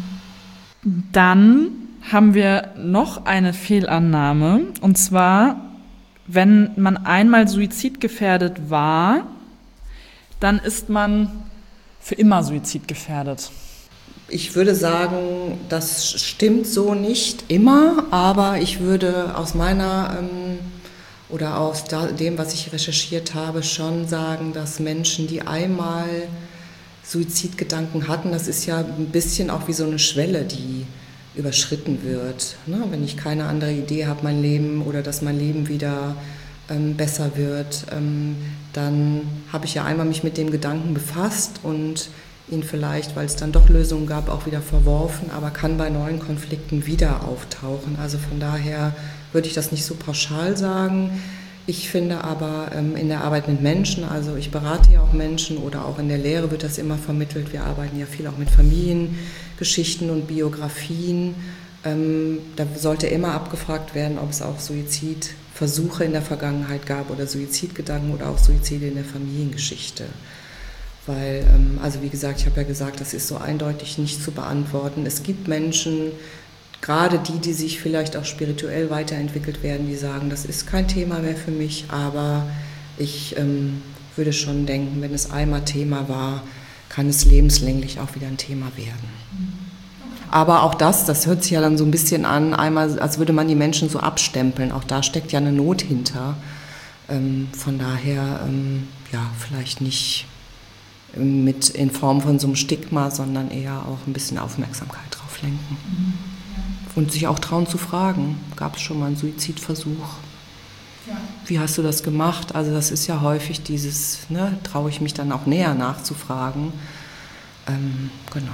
S1: Dann haben wir noch eine Fehlannahme, und zwar, wenn man einmal suizidgefährdet war, dann ist man für immer suizidgefährdet.
S2: Ich würde sagen, das stimmt so nicht immer, aber ich würde aus meiner ähm, oder aus da, dem, was ich recherchiert habe, schon sagen, dass Menschen, die einmal Suizidgedanken hatten, das ist ja ein bisschen auch wie so eine Schwelle, die überschritten wird. Ne? Wenn ich keine andere Idee habe, mein Leben oder dass mein Leben wieder ähm, besser wird, ähm, dann habe ich ja einmal mich mit dem Gedanken befasst und ihn vielleicht, weil es dann doch Lösungen gab, auch wieder verworfen, aber kann bei neuen Konflikten wieder auftauchen. Also von daher würde ich das nicht so pauschal sagen. Ich finde aber ähm, in der Arbeit mit Menschen, also ich berate ja auch Menschen oder auch in der Lehre wird das immer vermittelt, wir arbeiten ja viel auch mit Familiengeschichten und Biografien, ähm, da sollte immer abgefragt werden, ob es auch Suizidversuche in der Vergangenheit gab oder Suizidgedanken oder auch Suizide in der Familiengeschichte. Weil, ähm, also wie gesagt, ich habe ja gesagt, das ist so eindeutig nicht zu beantworten. Es gibt Menschen, gerade die, die sich vielleicht auch spirituell weiterentwickelt werden, die sagen, das ist kein Thema mehr für mich, aber ich ähm, würde schon denken, wenn es einmal Thema war, kann es lebenslänglich auch wieder ein Thema werden. Aber auch das, das hört sich ja dann so ein bisschen an, einmal, als würde man die Menschen so abstempeln, auch da steckt ja eine Not hinter. Ähm, von daher, ähm, ja, vielleicht nicht mit in Form von so einem Stigma, sondern eher auch ein bisschen Aufmerksamkeit drauf lenken. Mhm. Und sich auch trauen zu fragen, gab es schon mal einen Suizidversuch? Ja. Wie hast du das gemacht? Also das ist ja häufig dieses, ne, traue ich mich dann auch näher nachzufragen. Ähm, genau.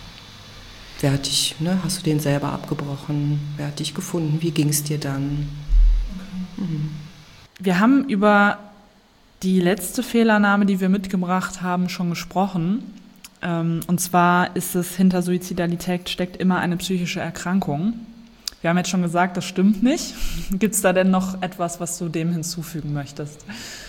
S2: Wer hat dich, ne, hast du den selber abgebrochen? Wer hat dich gefunden? Wie ging es dir dann?
S1: Okay. Mhm. Wir haben über die letzte Fehlannahme, die wir mitgebracht haben, schon gesprochen. Und zwar ist es, hinter Suizidalität steckt immer eine psychische Erkrankung. Wir haben jetzt schon gesagt, das stimmt nicht. Gibt es da denn noch etwas, was du dem hinzufügen möchtest?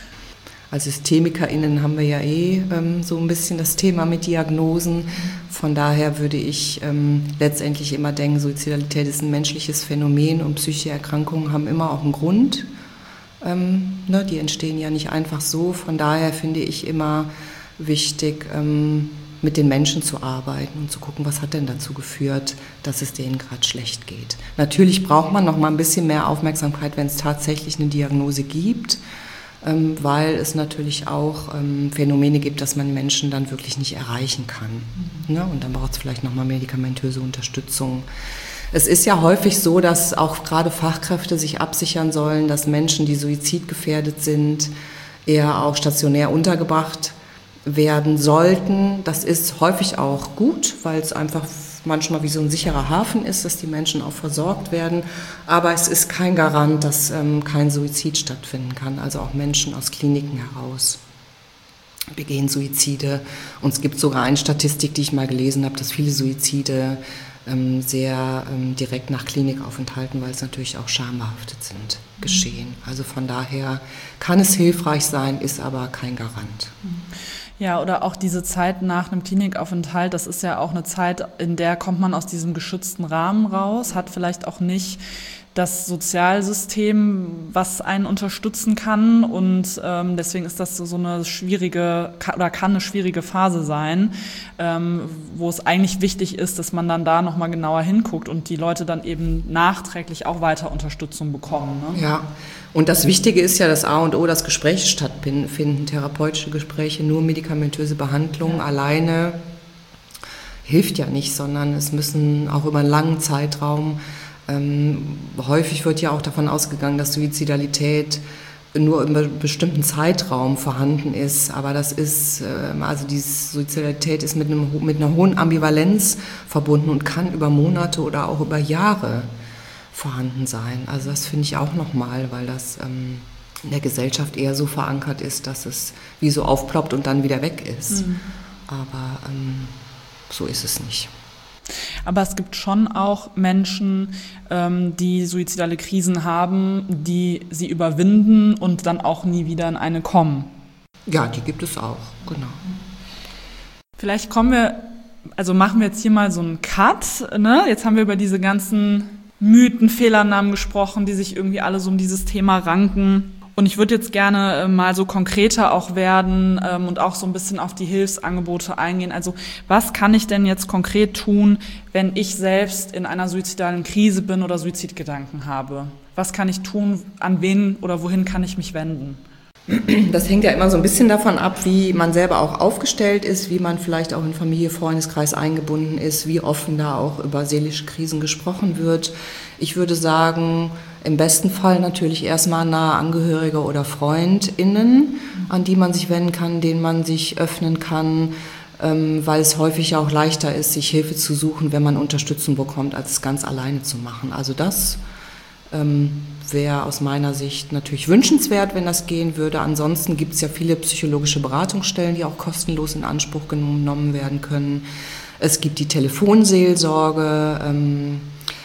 S2: Als SystemikerInnen haben wir ja eh ähm, so ein bisschen das Thema mit Diagnosen. Von daher würde ich ähm, letztendlich immer denken, Suizidalität ist ein menschliches Phänomen und psychische Erkrankungen haben immer auch einen Grund. Ähm, ne, die entstehen ja nicht einfach so. Von daher finde ich immer wichtig, ähm, mit den Menschen zu arbeiten und zu gucken, was hat denn dazu geführt, dass es denen gerade schlecht geht. Natürlich braucht man noch mal ein bisschen mehr Aufmerksamkeit, wenn es tatsächlich eine Diagnose gibt, ähm, weil es natürlich auch ähm, Phänomene gibt, dass man Menschen dann wirklich nicht erreichen kann. Mhm. Ne? Und dann braucht es vielleicht noch mal medikamentöse Unterstützung. Es ist ja häufig so, dass auch gerade Fachkräfte sich absichern sollen, dass Menschen, die suizidgefährdet sind, eher auch stationär untergebracht werden sollten. Das ist häufig auch gut, weil es einfach manchmal wie so ein sicherer Hafen ist, dass die Menschen auch versorgt werden. Aber es ist kein Garant, dass ähm, kein Suizid stattfinden kann. Also auch Menschen aus Kliniken heraus begehen Suizide. Und es gibt sogar eine Statistik, die ich mal gelesen habe, dass viele Suizide ähm, sehr ähm, direkt nach Klinikaufenthalten, weil es natürlich auch schambehaftet sind, geschehen. Also von daher kann es hilfreich sein, ist aber kein Garant.
S1: Ja, oder auch diese Zeit nach einem Klinikaufenthalt, das ist ja auch eine Zeit, in der kommt man aus diesem geschützten Rahmen raus, hat vielleicht auch nicht das Sozialsystem, was einen unterstützen kann, und ähm, deswegen ist das so, so eine schwierige oder kann eine schwierige Phase sein, ähm, wo es eigentlich wichtig ist, dass man dann da nochmal genauer hinguckt und die Leute dann eben nachträglich auch weiter Unterstützung bekommen. Ne?
S2: Ja, und das Wichtige ist ja das A und O, dass Gespräche stattfinden, therapeutische Gespräche, nur medikamentöse Behandlung ja. alleine hilft ja nicht, sondern es müssen auch über einen langen Zeitraum. Ähm, häufig wird ja auch davon ausgegangen, dass Suizidalität nur über einen bestimmten Zeitraum vorhanden ist. Aber das ist, also die Suizidalität ist mit, einem, mit einer hohen Ambivalenz verbunden und kann über Monate oder auch über Jahre vorhanden sein. Also das finde ich auch nochmal, weil das ähm, in der Gesellschaft eher so verankert ist, dass es wie so aufploppt und dann wieder weg ist. Mhm. Aber ähm, so ist es nicht.
S1: Aber es gibt schon auch Menschen, ähm, die suizidale Krisen haben, die sie überwinden und dann auch nie wieder in eine kommen.
S2: Ja, die gibt es auch, genau.
S1: Vielleicht kommen wir, also machen wir jetzt hier mal so einen Cut, ne? Jetzt haben wir über diese ganzen Mythen, Fehlannahmen gesprochen, die sich irgendwie alle so um dieses Thema ranken. Und ich würde jetzt gerne mal so konkreter auch werden ähm, und auch so ein bisschen auf die Hilfsangebote eingehen. Also was kann ich denn jetzt konkret tun, wenn ich selbst in einer suizidalen Krise bin oder Suizidgedanken habe? Was kann ich tun, an wen oder wohin kann ich mich wenden?
S2: Das hängt ja immer so ein bisschen davon ab, wie man selber auch aufgestellt ist, wie man vielleicht auch in Familie, Freundeskreis eingebunden ist, wie offen da auch über seelische Krisen gesprochen wird. Ich würde sagen, im besten Fall natürlich erstmal nahe Angehörige oder FreundInnen, an die man sich wenden kann, denen man sich öffnen kann, ähm, weil es häufig auch leichter ist, sich Hilfe zu suchen, wenn man Unterstützung bekommt, als es ganz alleine zu machen. Also das ähm, wäre aus meiner Sicht natürlich wünschenswert, wenn das gehen würde. Ansonsten gibt es ja viele psychologische Beratungsstellen, die auch kostenlos in Anspruch genommen werden können. Es gibt die Telefonseelsorge, ähm,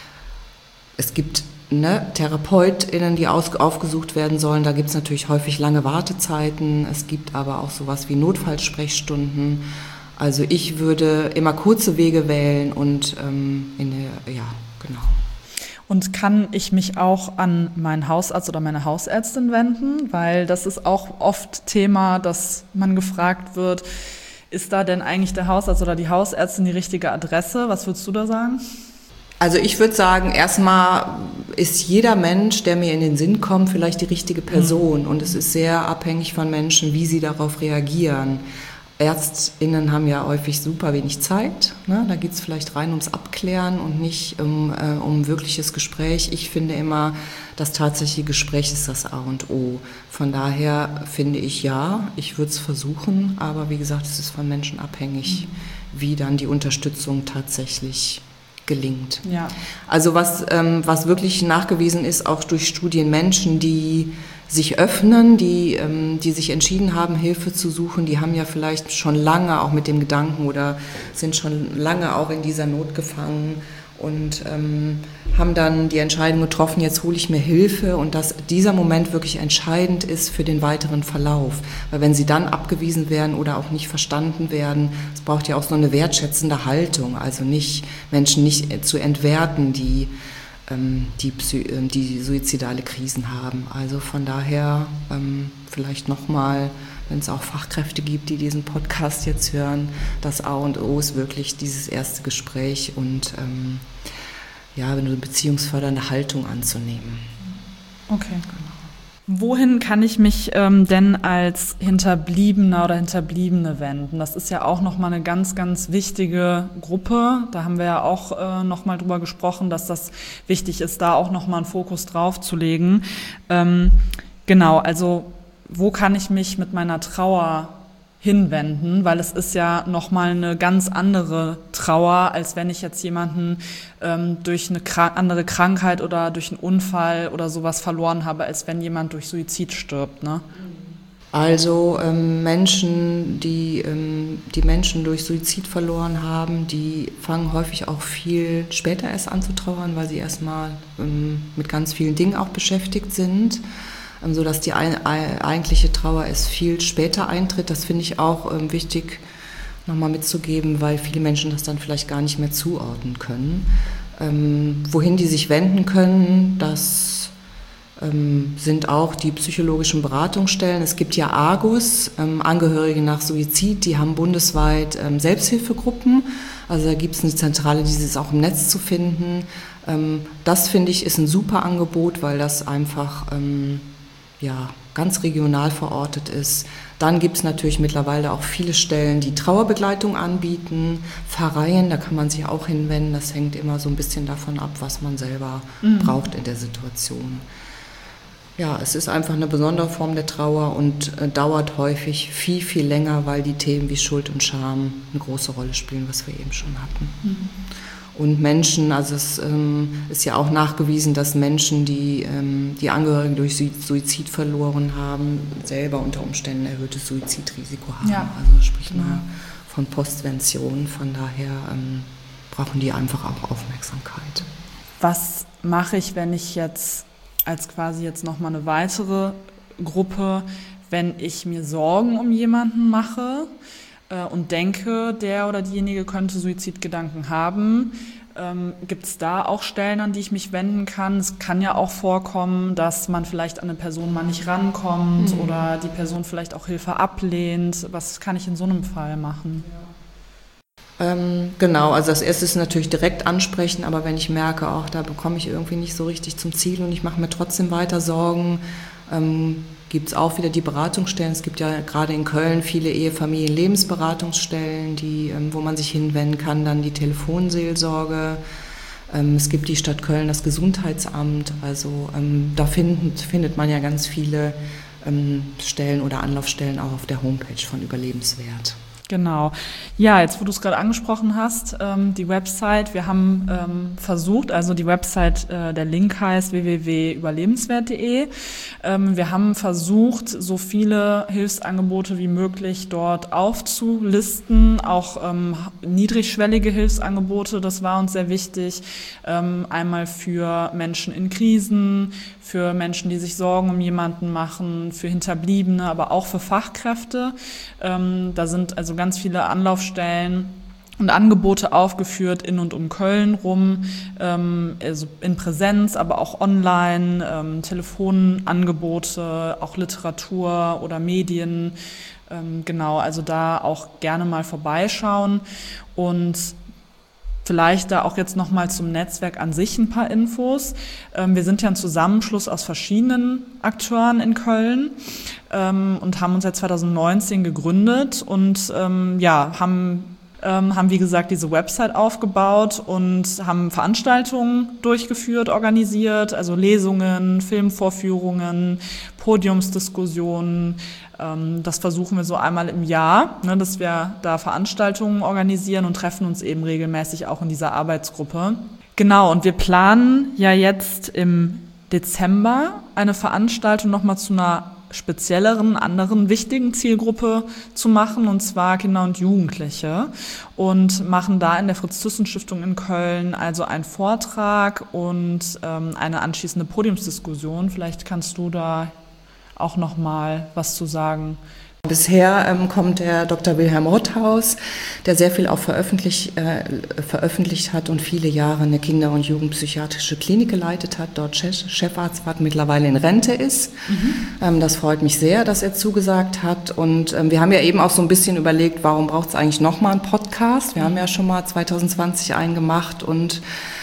S2: es gibt ne, TherapeutInnen, die aus, aufgesucht werden sollen. Da gibt es natürlich häufig lange Wartezeiten. Es gibt aber auch sowas wie Notfallsprechstunden. Also ich würde immer kurze Wege wählen und ähm, in der, ja, genau.
S1: Und kann ich mich auch an meinen Hausarzt oder meine Hausärztin wenden? Weil das ist auch oft Thema, dass man gefragt wird, ist da denn eigentlich der Hausarzt oder die Hausärztin die richtige Adresse? Was würdest du da sagen?
S2: Also ich würde sagen, erstmal ist jeder Mensch, der mir in den Sinn kommt, vielleicht die richtige Person. Mhm. Und es ist sehr abhängig von Menschen, wie sie darauf reagieren. ÄrztInnen haben ja häufig super wenig Zeit. Ne? Da geht es vielleicht rein ums Abklären und nicht um, äh, um wirkliches Gespräch. Ich finde immer, das tatsächliche Gespräch ist das A und O. Von daher finde ich ja, ich würde es versuchen. Aber wie gesagt, es ist von Menschen abhängig, mhm. wie dann die Unterstützung tatsächlich gelingt.
S1: Ja.
S2: Also was, ähm, was wirklich nachgewiesen ist, auch durch Studien, Menschen, die sich öffnen, die, ähm, die sich entschieden haben, Hilfe zu suchen, die haben ja vielleicht schon lange auch mit dem Gedanken oder sind schon lange auch in dieser Not gefangen und ähm, haben dann die Entscheidung getroffen, jetzt hole ich mir Hilfe und dass dieser Moment wirklich entscheidend ist für den weiteren Verlauf. Weil wenn sie dann abgewiesen werden oder auch nicht verstanden werden, es braucht ja auch so eine wertschätzende Haltung, also nicht Menschen nicht zu entwerten, die Die, die suizidale Krisen haben. Also von daher ähm, vielleicht nochmal, wenn es auch Fachkräfte gibt, die diesen Podcast jetzt hören, das A und O ist wirklich dieses erste Gespräch und ähm, ja, eine beziehungsfördernde Haltung anzunehmen.
S1: Okay. Wohin kann ich mich ähm, denn als Hinterbliebener oder Hinterbliebene wenden? Das ist ja auch nochmal eine ganz, ganz wichtige Gruppe. Da haben wir ja auch äh, nochmal drüber gesprochen, dass das wichtig ist, da auch nochmal einen Fokus drauf zu legen. Ähm, genau, also wo kann ich mich mit meiner Trauer hinwenden, weil es ist ja nochmal eine ganz andere Trauer, als wenn ich jetzt jemanden ähm, durch eine krank- andere Krankheit oder durch einen Unfall oder sowas verloren habe, als wenn jemand durch Suizid stirbt, ne?
S2: Also ähm, Menschen, die ähm, die Menschen durch Suizid verloren haben, die fangen häufig auch viel später erst an zu trauern, weil sie erstmal ähm, mit ganz vielen Dingen auch beschäftigt sind. So dass die ein, eigentliche Trauer erst viel später eintritt. Das finde ich auch ähm, wichtig nochmal mitzugeben, weil viele Menschen das dann vielleicht gar nicht mehr zuordnen können. Ähm, wohin die sich wenden können, das ähm, sind auch die psychologischen Beratungsstellen. Es gibt ja Argus, ähm, Angehörige nach Suizid, die haben bundesweit ähm, Selbsthilfegruppen. Also da gibt es eine Zentrale, die ist auch im Netz zu finden. Ähm, das finde ich ist ein super Angebot, weil das einfach ähm, ja, ganz regional verortet ist. Dann gibt es natürlich mittlerweile auch viele Stellen, die Trauerbegleitung anbieten, Pfarreien, da kann man sich auch hinwenden. Das hängt immer so ein bisschen davon ab, was man selber mhm. braucht in der Situation. Ja, es ist einfach eine besondere Form der Trauer und äh, dauert häufig viel, viel länger, weil die Themen wie Schuld und Scham eine große Rolle spielen, was wir eben schon hatten. Mhm. Und Menschen, also es ähm, ist ja auch nachgewiesen, dass Menschen, die ähm, die Angehörigen durch Suizid verloren haben, selber unter Umständen ein erhöhtes Suizidrisiko haben. Ja. Also sprich genau. mal von Postvention, von daher ähm, brauchen die einfach auch Aufmerksamkeit.
S1: Was mache ich, wenn ich jetzt als quasi jetzt nochmal eine weitere Gruppe, wenn ich mir Sorgen um jemanden mache äh, und denke, der oder diejenige könnte Suizidgedanken haben, ähm, gibt es da auch Stellen, an die ich mich wenden kann? Es kann ja auch vorkommen, dass man vielleicht an eine Person mal nicht rankommt mhm. oder die Person vielleicht auch Hilfe ablehnt. Was kann ich in so einem Fall machen?
S2: Ähm, genau, also das erste ist natürlich direkt ansprechen, aber wenn ich merke, auch da bekomme ich irgendwie nicht so richtig zum Ziel und ich mache mir trotzdem weiter Sorgen, ähm, gibt es auch wieder die Beratungsstellen. Es gibt ja gerade in Köln viele Ehe-Familien-Lebensberatungsstellen, die, ähm, wo man sich hinwenden kann, dann die Telefonseelsorge. Ähm, es gibt die Stadt Köln, das Gesundheitsamt, also ähm, da findet, findet man ja ganz viele ähm, Stellen oder Anlaufstellen auch auf der Homepage von Überlebenswert.
S1: Genau. Ja, jetzt wo du es gerade angesprochen hast, ähm, die Website, wir haben ähm, versucht, also die Website, äh, der Link heißt w w w punkt überlebenswert punkt de. Ähm, wir haben versucht, so viele Hilfsangebote wie möglich dort aufzulisten, auch ähm, niedrigschwellige Hilfsangebote, das war uns sehr wichtig, ähm, einmal für Menschen in Krisen, für Menschen, die sich Sorgen um jemanden machen, für Hinterbliebene, aber auch für Fachkräfte. Ähm, da sind also ganz viele Anlaufstellen und Angebote aufgeführt in und um Köln rum, ähm, also in Präsenz, aber auch online, ähm, Telefonangebote, auch Literatur oder Medien. Ähm, genau, also da auch gerne mal vorbeischauen und vielleicht da auch jetzt nochmal zum Netzwerk an sich ein paar Infos. Ähm, wir sind ja ein Zusammenschluss aus verschiedenen Akteuren in Köln ähm, und haben uns seit zwanzig neunzehn gegründet und ähm, ja, haben, ähm, haben wie gesagt diese Website aufgebaut und haben Veranstaltungen durchgeführt, organisiert, also Lesungen, Filmvorführungen, Podiumsdiskussionen. Das versuchen wir so einmal im Jahr, ne, dass wir da Veranstaltungen organisieren und treffen uns eben regelmäßig auch in dieser Arbeitsgruppe. Genau, und wir planen ja jetzt im Dezember eine Veranstaltung nochmal zu einer spezielleren, anderen wichtigen Zielgruppe zu machen, und zwar Kinder und Jugendliche, und machen da in der Fritz-Thyssen-Stiftung in Köln also einen Vortrag und ähm, eine anschließende Podiumsdiskussion. Vielleicht kannst du da auch noch mal was zu sagen.
S2: Bisher ähm, kommt der Doktor Wilhelm Rothaus, der sehr viel auch veröffentlicht, äh, veröffentlicht hat und viele Jahre eine Kinder- und Jugendpsychiatrische Klinik geleitet hat, dort Chefarzt war, mittlerweile in Rente ist. Mhm. Ähm, das freut mich sehr, dass er zugesagt hat. Und ähm, wir haben ja eben auch so ein bisschen überlegt, warum braucht es eigentlich noch mal einen Podcast? Wir haben ja schon mal zwanzig zwanzig einen gemacht und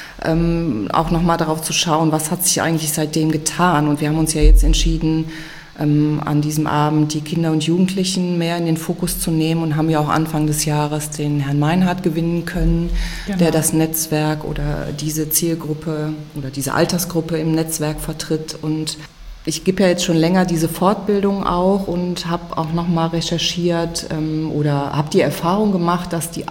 S2: ähm, auch noch mal darauf zu schauen, was hat sich eigentlich seitdem getan. Und wir haben uns ja jetzt entschieden, Ähm, an diesem Abend die Kinder und Jugendlichen mehr in den Fokus zu nehmen und haben ja auch Anfang des Jahres den Herrn Meinhardt gewinnen können, genau, der das Netzwerk oder diese Zielgruppe oder diese Altersgruppe im Netzwerk vertritt. Und ich gebe ja jetzt schon länger diese Fortbildung auch und habe auch nochmal recherchiert ähm, oder habe die Erfahrung gemacht, dass die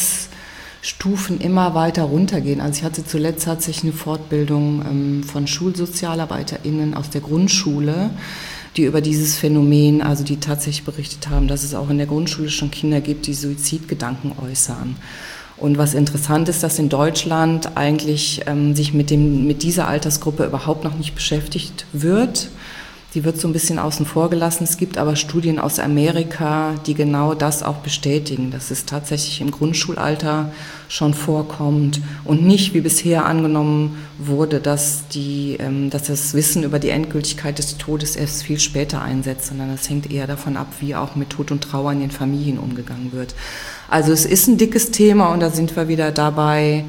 S2: Altersstufen immer weiter runtergehen. Also ich hatte zuletzt hat sich eine Fortbildung ähm, von SchulsozialarbeiterInnen aus der Grundschule, die über dieses Phänomen, also die tatsächlich berichtet haben, dass es auch in der Grundschule schon Kinder gibt, die Suizidgedanken äußern. Und was interessant ist, dass in Deutschland eigentlich ähm, sich mit dem, mit dieser Altersgruppe überhaupt noch nicht beschäftigt wird. Die wird so ein bisschen außen vor gelassen. Es gibt aber Studien aus Amerika, die genau das auch bestätigen, dass es tatsächlich im Grundschulalter schon vorkommt und nicht, wie bisher angenommen wurde, dass, die, dass das Wissen über die Endgültigkeit des Todes erst viel später einsetzt, sondern das hängt eher davon ab, wie auch mit Tod und Trauer in den Familien umgegangen wird. Also es ist ein dickes Thema und da sind wir wieder dabei,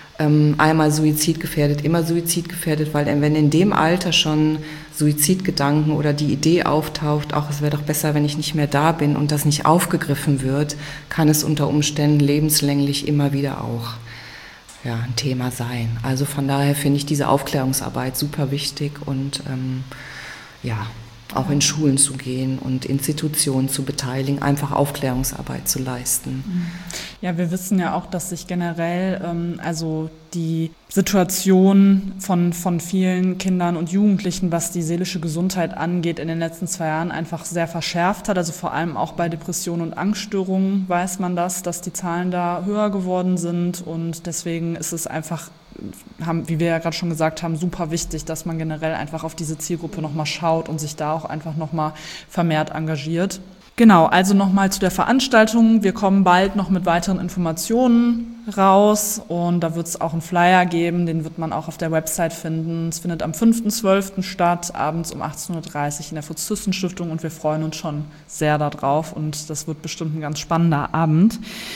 S2: einmal suizidgefährdet, immer suizidgefährdet, weil wenn in dem Alter schon Suizidgedanken oder die Idee auftaucht, auch es wäre doch besser, wenn ich nicht mehr da bin und das nicht aufgegriffen wird, kann es unter Umständen lebenslänglich immer wieder auch ja, ein Thema sein. Also von daher finde ich diese Aufklärungsarbeit super wichtig und ähm, ja, auch in Schulen zu gehen und Institutionen zu beteiligen, einfach Aufklärungsarbeit zu leisten.
S1: Ja, wir wissen ja auch, dass sich generell ähm, also die Situation von, von vielen Kindern und Jugendlichen, was die seelische Gesundheit angeht, in den letzten zwei Jahren einfach sehr verschärft hat. Also vor allem auch bei Depressionen und Angststörungen weiß man das, dass die Zahlen da höher geworden sind. Und deswegen ist es einfach, haben, wie wir ja gerade schon gesagt haben, super wichtig, dass man generell einfach auf diese Zielgruppe nochmal schaut und sich da auch einfach nochmal vermehrt engagiert. Genau, also nochmal zu der Veranstaltung. Wir kommen bald noch mit weiteren Informationen raus und da wird es auch einen Flyer geben, den wird man auch auf der Website finden. Es findet am fünften zwölften statt, abends um achtzehn Uhr dreißig in der Fritz-Thyssen-Stiftung und wir freuen uns schon sehr darauf und das wird bestimmt ein ganz spannender Abend.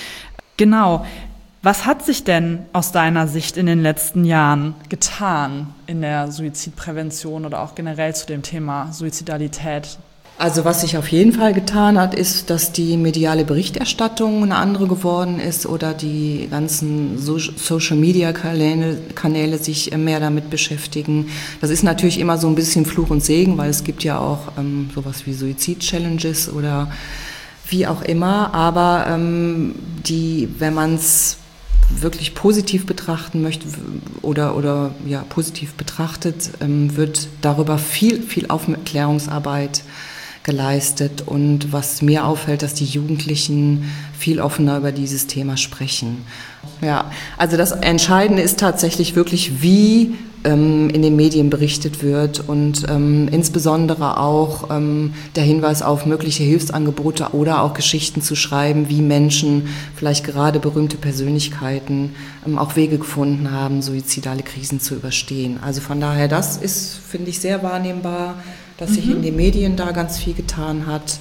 S1: Genau. Was hat sich denn aus deiner Sicht in den letzten Jahren getan in der Suizidprävention oder auch generell zu dem Thema Suizidalität?
S2: Also was sich auf jeden Fall getan hat, ist, dass die mediale Berichterstattung eine andere geworden ist oder die ganzen Social-Media-Kanäle Kanäle sich mehr damit beschäftigen. Das ist natürlich immer so ein bisschen Fluch und Segen, weil es gibt ja auch ähm, sowas wie Suizid-Challenges oder wie auch immer. Aber ähm, die, wenn man es wirklich positiv betrachten möchte oder, oder ja, positiv betrachtet, ähm, wird darüber viel, viel Aufklärungsarbeit geleistet und was mir auffällt, dass die Jugendlichen viel offener über dieses Thema sprechen. Ja, also das Entscheidende ist tatsächlich wirklich, wie ähm, in den Medien berichtet wird und ähm, insbesondere auch ähm, der Hinweis auf mögliche Hilfsangebote oder auch Geschichten zu schreiben, wie Menschen, vielleicht gerade berühmte Persönlichkeiten, ähm, auch Wege gefunden haben, suizidale Krisen zu überstehen. Also von daher, das ist, finde ich, sehr wahrnehmbar, dass sich in den Medien da ganz viel getan hat,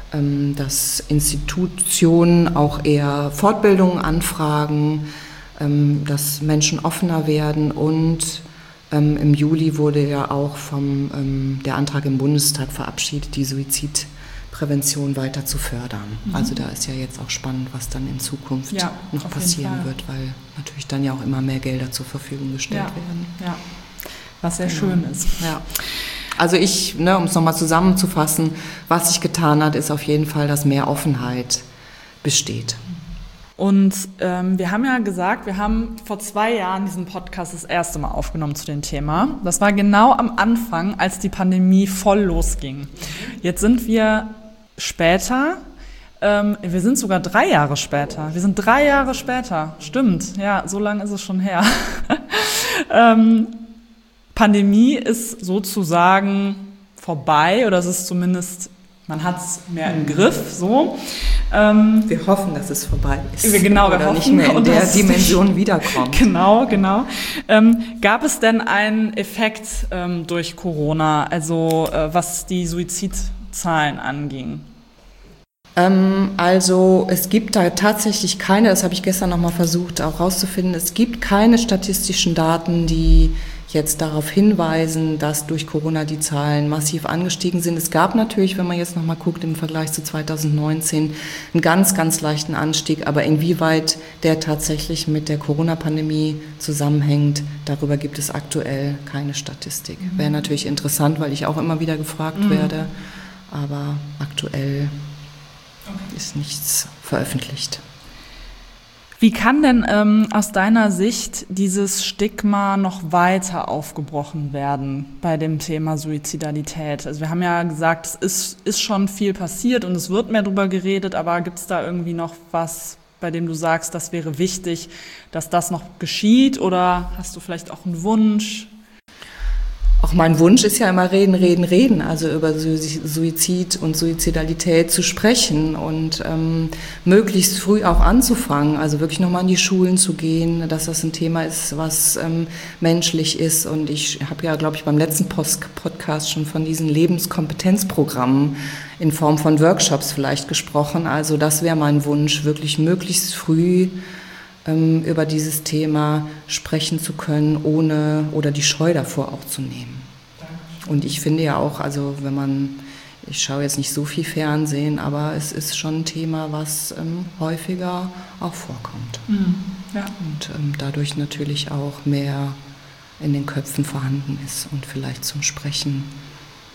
S2: dass Institutionen auch eher Fortbildungen anfragen, dass Menschen offener werden und im Juli wurde ja auch vom, der Antrag im Bundestag verabschiedet, die Suizidprävention weiter zu fördern. Mhm. Also da ist ja jetzt auch spannend, was dann in Zukunft ja, noch passieren wird, weil natürlich dann ja auch immer mehr Gelder zur Verfügung gestellt
S1: ja,
S2: werden.
S1: Ja, was sehr genau. schön ist.
S2: Ja. Also ich, ne, um es nochmal zusammenzufassen, was sich getan hat, ist auf jeden Fall, dass mehr Offenheit besteht.
S1: Und ähm, wir haben ja gesagt, wir haben vor zwei Jahren diesen Podcast das erste Mal aufgenommen zu dem Thema. Das war genau am Anfang, als die Pandemie voll losging. Jetzt sind wir später, ähm, wir sind sogar drei Jahre später. Wir sind drei Jahre später, stimmt, ja, so lange ist es schon her. ähm, Pandemie ist sozusagen vorbei oder es ist zumindest, man hat es mehr im Griff, so.
S2: Ähm, wir hoffen, dass es vorbei ist.
S1: Wir, genau, wir
S2: oder
S1: hoffen,
S2: nicht mehr in der Dimension wiederkommt.
S1: Genau, genau. Ähm, gab es denn einen Effekt ähm, durch Corona, also äh, was die Suizidzahlen anging?
S2: Ähm, also es gibt da tatsächlich keine, das habe ich gestern nochmal versucht auch rauszufinden, es gibt keine statistischen Daten, die jetzt darauf hinweisen, dass durch Corona die Zahlen massiv angestiegen sind. Es gab natürlich, wenn man jetzt nochmal guckt, im Vergleich zu zweitausendneunzehn einen ganz, ganz leichten Anstieg. Aber inwieweit der tatsächlich mit der Corona-Pandemie zusammenhängt, darüber gibt es aktuell keine Statistik. Mhm. Wäre natürlich interessant, weil ich auch immer wieder gefragt mhm. werde. Aber aktuell okay. ist nichts veröffentlicht.
S1: Wie kann denn ähm, aus deiner Sicht dieses Stigma noch weiter aufgebrochen werden bei dem Thema Suizidalität? Also wir haben ja gesagt, es ist, ist schon viel passiert und es wird mehr drüber geredet, aber gibt es da irgendwie noch was, bei dem du sagst, das wäre wichtig, dass das noch geschieht oder hast du vielleicht auch einen Wunsch?
S2: Auch mein Wunsch ist ja immer reden, reden, reden, also über Suizid und Suizidalität zu sprechen und ähm, möglichst früh auch anzufangen, also wirklich nochmal in die Schulen zu gehen, dass das ein Thema ist, was ähm, menschlich ist. Und ich habe ja, glaube ich, beim letzten Post- Podcast schon von diesen Lebenskompetenzprogrammen in Form von Workshops vielleicht gesprochen. Also das wäre mein Wunsch, wirklich möglichst früh über dieses Thema sprechen zu können, ohne oder die Scheu davor auch zu nehmen. Und ich finde ja auch, also wenn man, ich schaue jetzt nicht so viel Fernsehen, aber es ist schon ein Thema, was ähm, häufiger auch vorkommt.
S1: Mhm. Ja.
S2: Und ähm, dadurch natürlich auch mehr in den Köpfen vorhanden ist und vielleicht zum Sprechen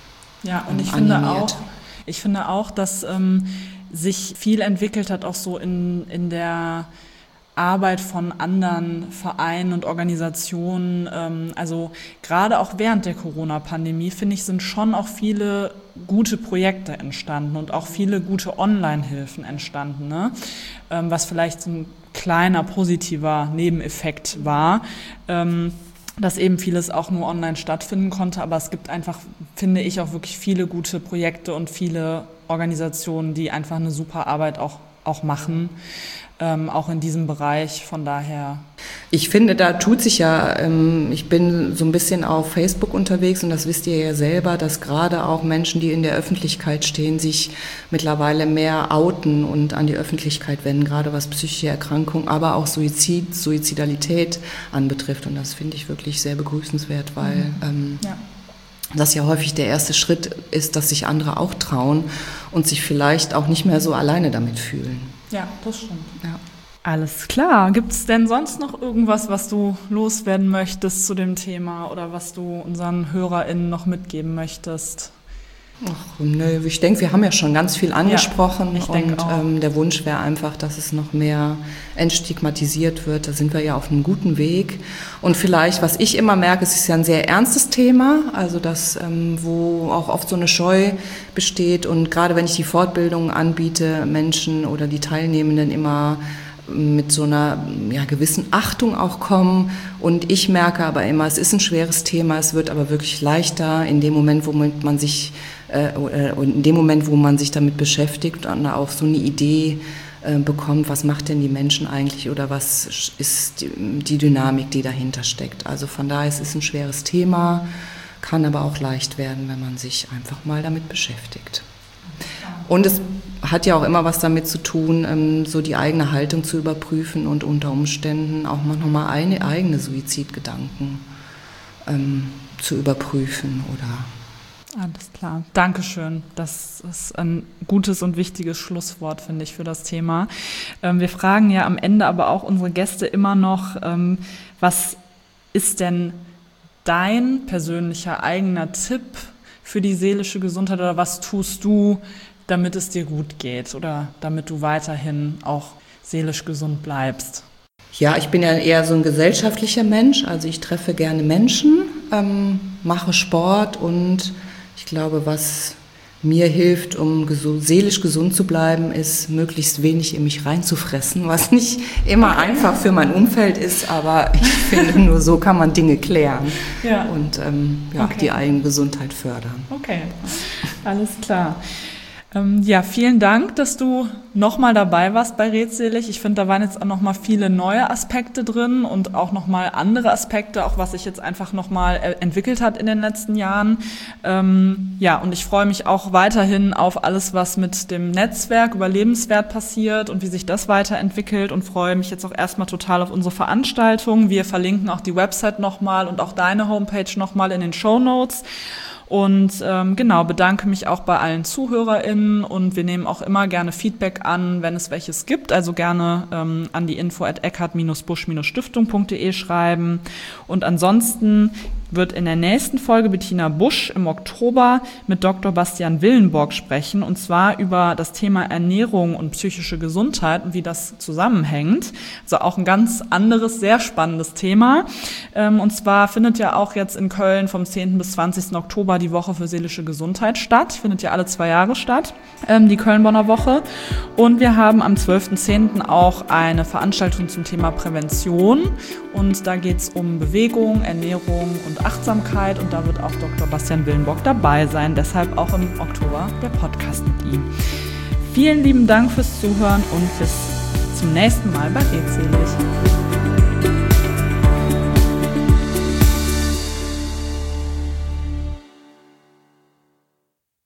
S1: Ja, und ich
S2: animiert.
S1: finde auch, ich finde auch, dass ähm, sich viel entwickelt hat, auch so in, in der Arbeit von anderen Vereinen und Organisationen. Ähm, also gerade auch während der Corona-Pandemie, finde ich, sind schon auch viele gute Projekte entstanden und auch viele gute Online-Hilfen entstanden, ne? Ähm, was vielleicht so ein kleiner positiver Nebeneffekt war. Ähm, dass eben vieles auch nur online stattfinden konnte, aber es gibt einfach, finde ich, auch wirklich viele gute Projekte und viele Organisationen, die einfach eine super Arbeit auch, auch machen, ähm, auch in diesem Bereich, von daher.
S2: Ich finde, da tut sich ja, ähm, ich bin so ein bisschen auf Facebook unterwegs und das wisst ihr ja selber, dass gerade auch Menschen, die in der Öffentlichkeit stehen, sich mittlerweile mehr outen und an die Öffentlichkeit wenden, gerade was psychische Erkrankungen, aber auch Suizid, Suizidalität anbetrifft. Und das finde ich wirklich sehr begrüßenswert, weil mhm. ähm, ja. das ja häufig der erste Schritt ist, dass sich andere auch trauen und sich vielleicht auch nicht mehr so alleine damit fühlen.
S1: Ja, das stimmt.
S2: Ja.
S1: Alles klar. Gibt es denn sonst noch irgendwas, was du loswerden möchtest zu dem Thema oder was du unseren HörerInnen noch mitgeben möchtest?
S2: Ach, nö, ich denke, wir haben ja schon ganz viel angesprochen
S1: ja, ich
S2: und
S1: auch.
S2: Ähm, der Wunsch wäre einfach, dass es noch mehr entstigmatisiert wird. Da sind wir ja auf einem guten Weg. Und vielleicht, was ich immer merke, es ist ja ein sehr ernstes Thema, also das, ähm, wo auch oft so eine Scheu besteht. Und gerade wenn ich die Fortbildungen anbiete, Menschen oder die Teilnehmenden immer mit so einer ja, gewissen Achtung auch kommen. Und ich merke aber immer, es ist ein schweres Thema, es wird aber wirklich leichter in dem Moment, wo man sich äh, in dem Moment, wo man sich damit beschäftigt und auch so eine Idee äh, bekommt, was macht denn die Menschen eigentlich oder was ist die, die Dynamik, die dahinter steckt. Also von daher es ist es ein schweres Thema, kann aber auch leicht werden, wenn man sich einfach mal damit beschäftigt. Und es hat ja auch immer was damit zu tun, so die eigene Haltung zu überprüfen und unter Umständen auch noch mal eine eigene Suizidgedanken ähm, zu überprüfen, oder?
S1: Alles klar. Dankeschön. Das ist ein gutes und wichtiges Schlusswort, finde ich, für das Thema. Ähm, wir fragen ja am Ende aber auch unsere Gäste immer noch, ähm, was ist denn dein persönlicher eigener Tipp für die seelische Gesundheit oder was tust du, damit es dir gut geht oder damit du weiterhin auch seelisch gesund bleibst?
S2: Ja, ich bin ja eher so ein gesellschaftlicher Mensch, also ich treffe gerne Menschen, ähm, mache Sport und ich glaube, was mir hilft, um gesu- seelisch gesund zu bleiben, ist, möglichst wenig in mich reinzufressen, was nicht immer einfach für mein Umfeld ist, aber ich finde, nur so kann man Dinge klären
S1: ja.
S2: und ähm, ja,
S1: okay.
S2: die eigene Gesundheit fördern.
S1: Okay, alles klar. Ja, vielen Dank, dass du nochmal dabei warst bei Redselig. Ich finde, da waren jetzt auch nochmal viele neue Aspekte drin und auch nochmal andere Aspekte, auch was sich jetzt einfach nochmal entwickelt hat in den letzten Jahren. Ähm, ja, und ich freue mich auch weiterhin auf alles, was mit dem Netzwerk Überlebenswert passiert und wie sich das weiterentwickelt und freue mich jetzt auch erstmal total auf unsere Veranstaltung. Wir verlinken auch die Website nochmal und auch deine Homepage nochmal in den Shownotes. Und ähm, genau, bedanke mich auch bei allen ZuhörerInnen und wir nehmen auch immer gerne Feedback an, wenn es welches gibt. Also gerne ähm, an die info at eckart busch stiftung punkt de schreiben. Und ansonsten wird in der nächsten Folge Bettina Busch im Oktober mit Doktor Bastian Willenborg sprechen, und zwar über das Thema Ernährung und psychische Gesundheit und wie das zusammenhängt. Also auch ein ganz anderes, sehr spannendes Thema. Und zwar findet ja auch jetzt in Köln vom zehnten bis zwanzigsten Oktober die Woche für seelische Gesundheit statt. Findet ja alle zwei Jahre statt, die Köln-Bonner Woche. Und wir haben am zwölften zehnten auch eine Veranstaltung zum Thema Prävention. Und da geht es um Bewegung, Ernährung und Achtsamkeit. Und da wird auch Doktor Bastian Willenborg dabei sein. Deshalb auch im Oktober der Podcast mit ihm. Vielen lieben Dank fürs Zuhören und bis zum nächsten Mal bei Redselig.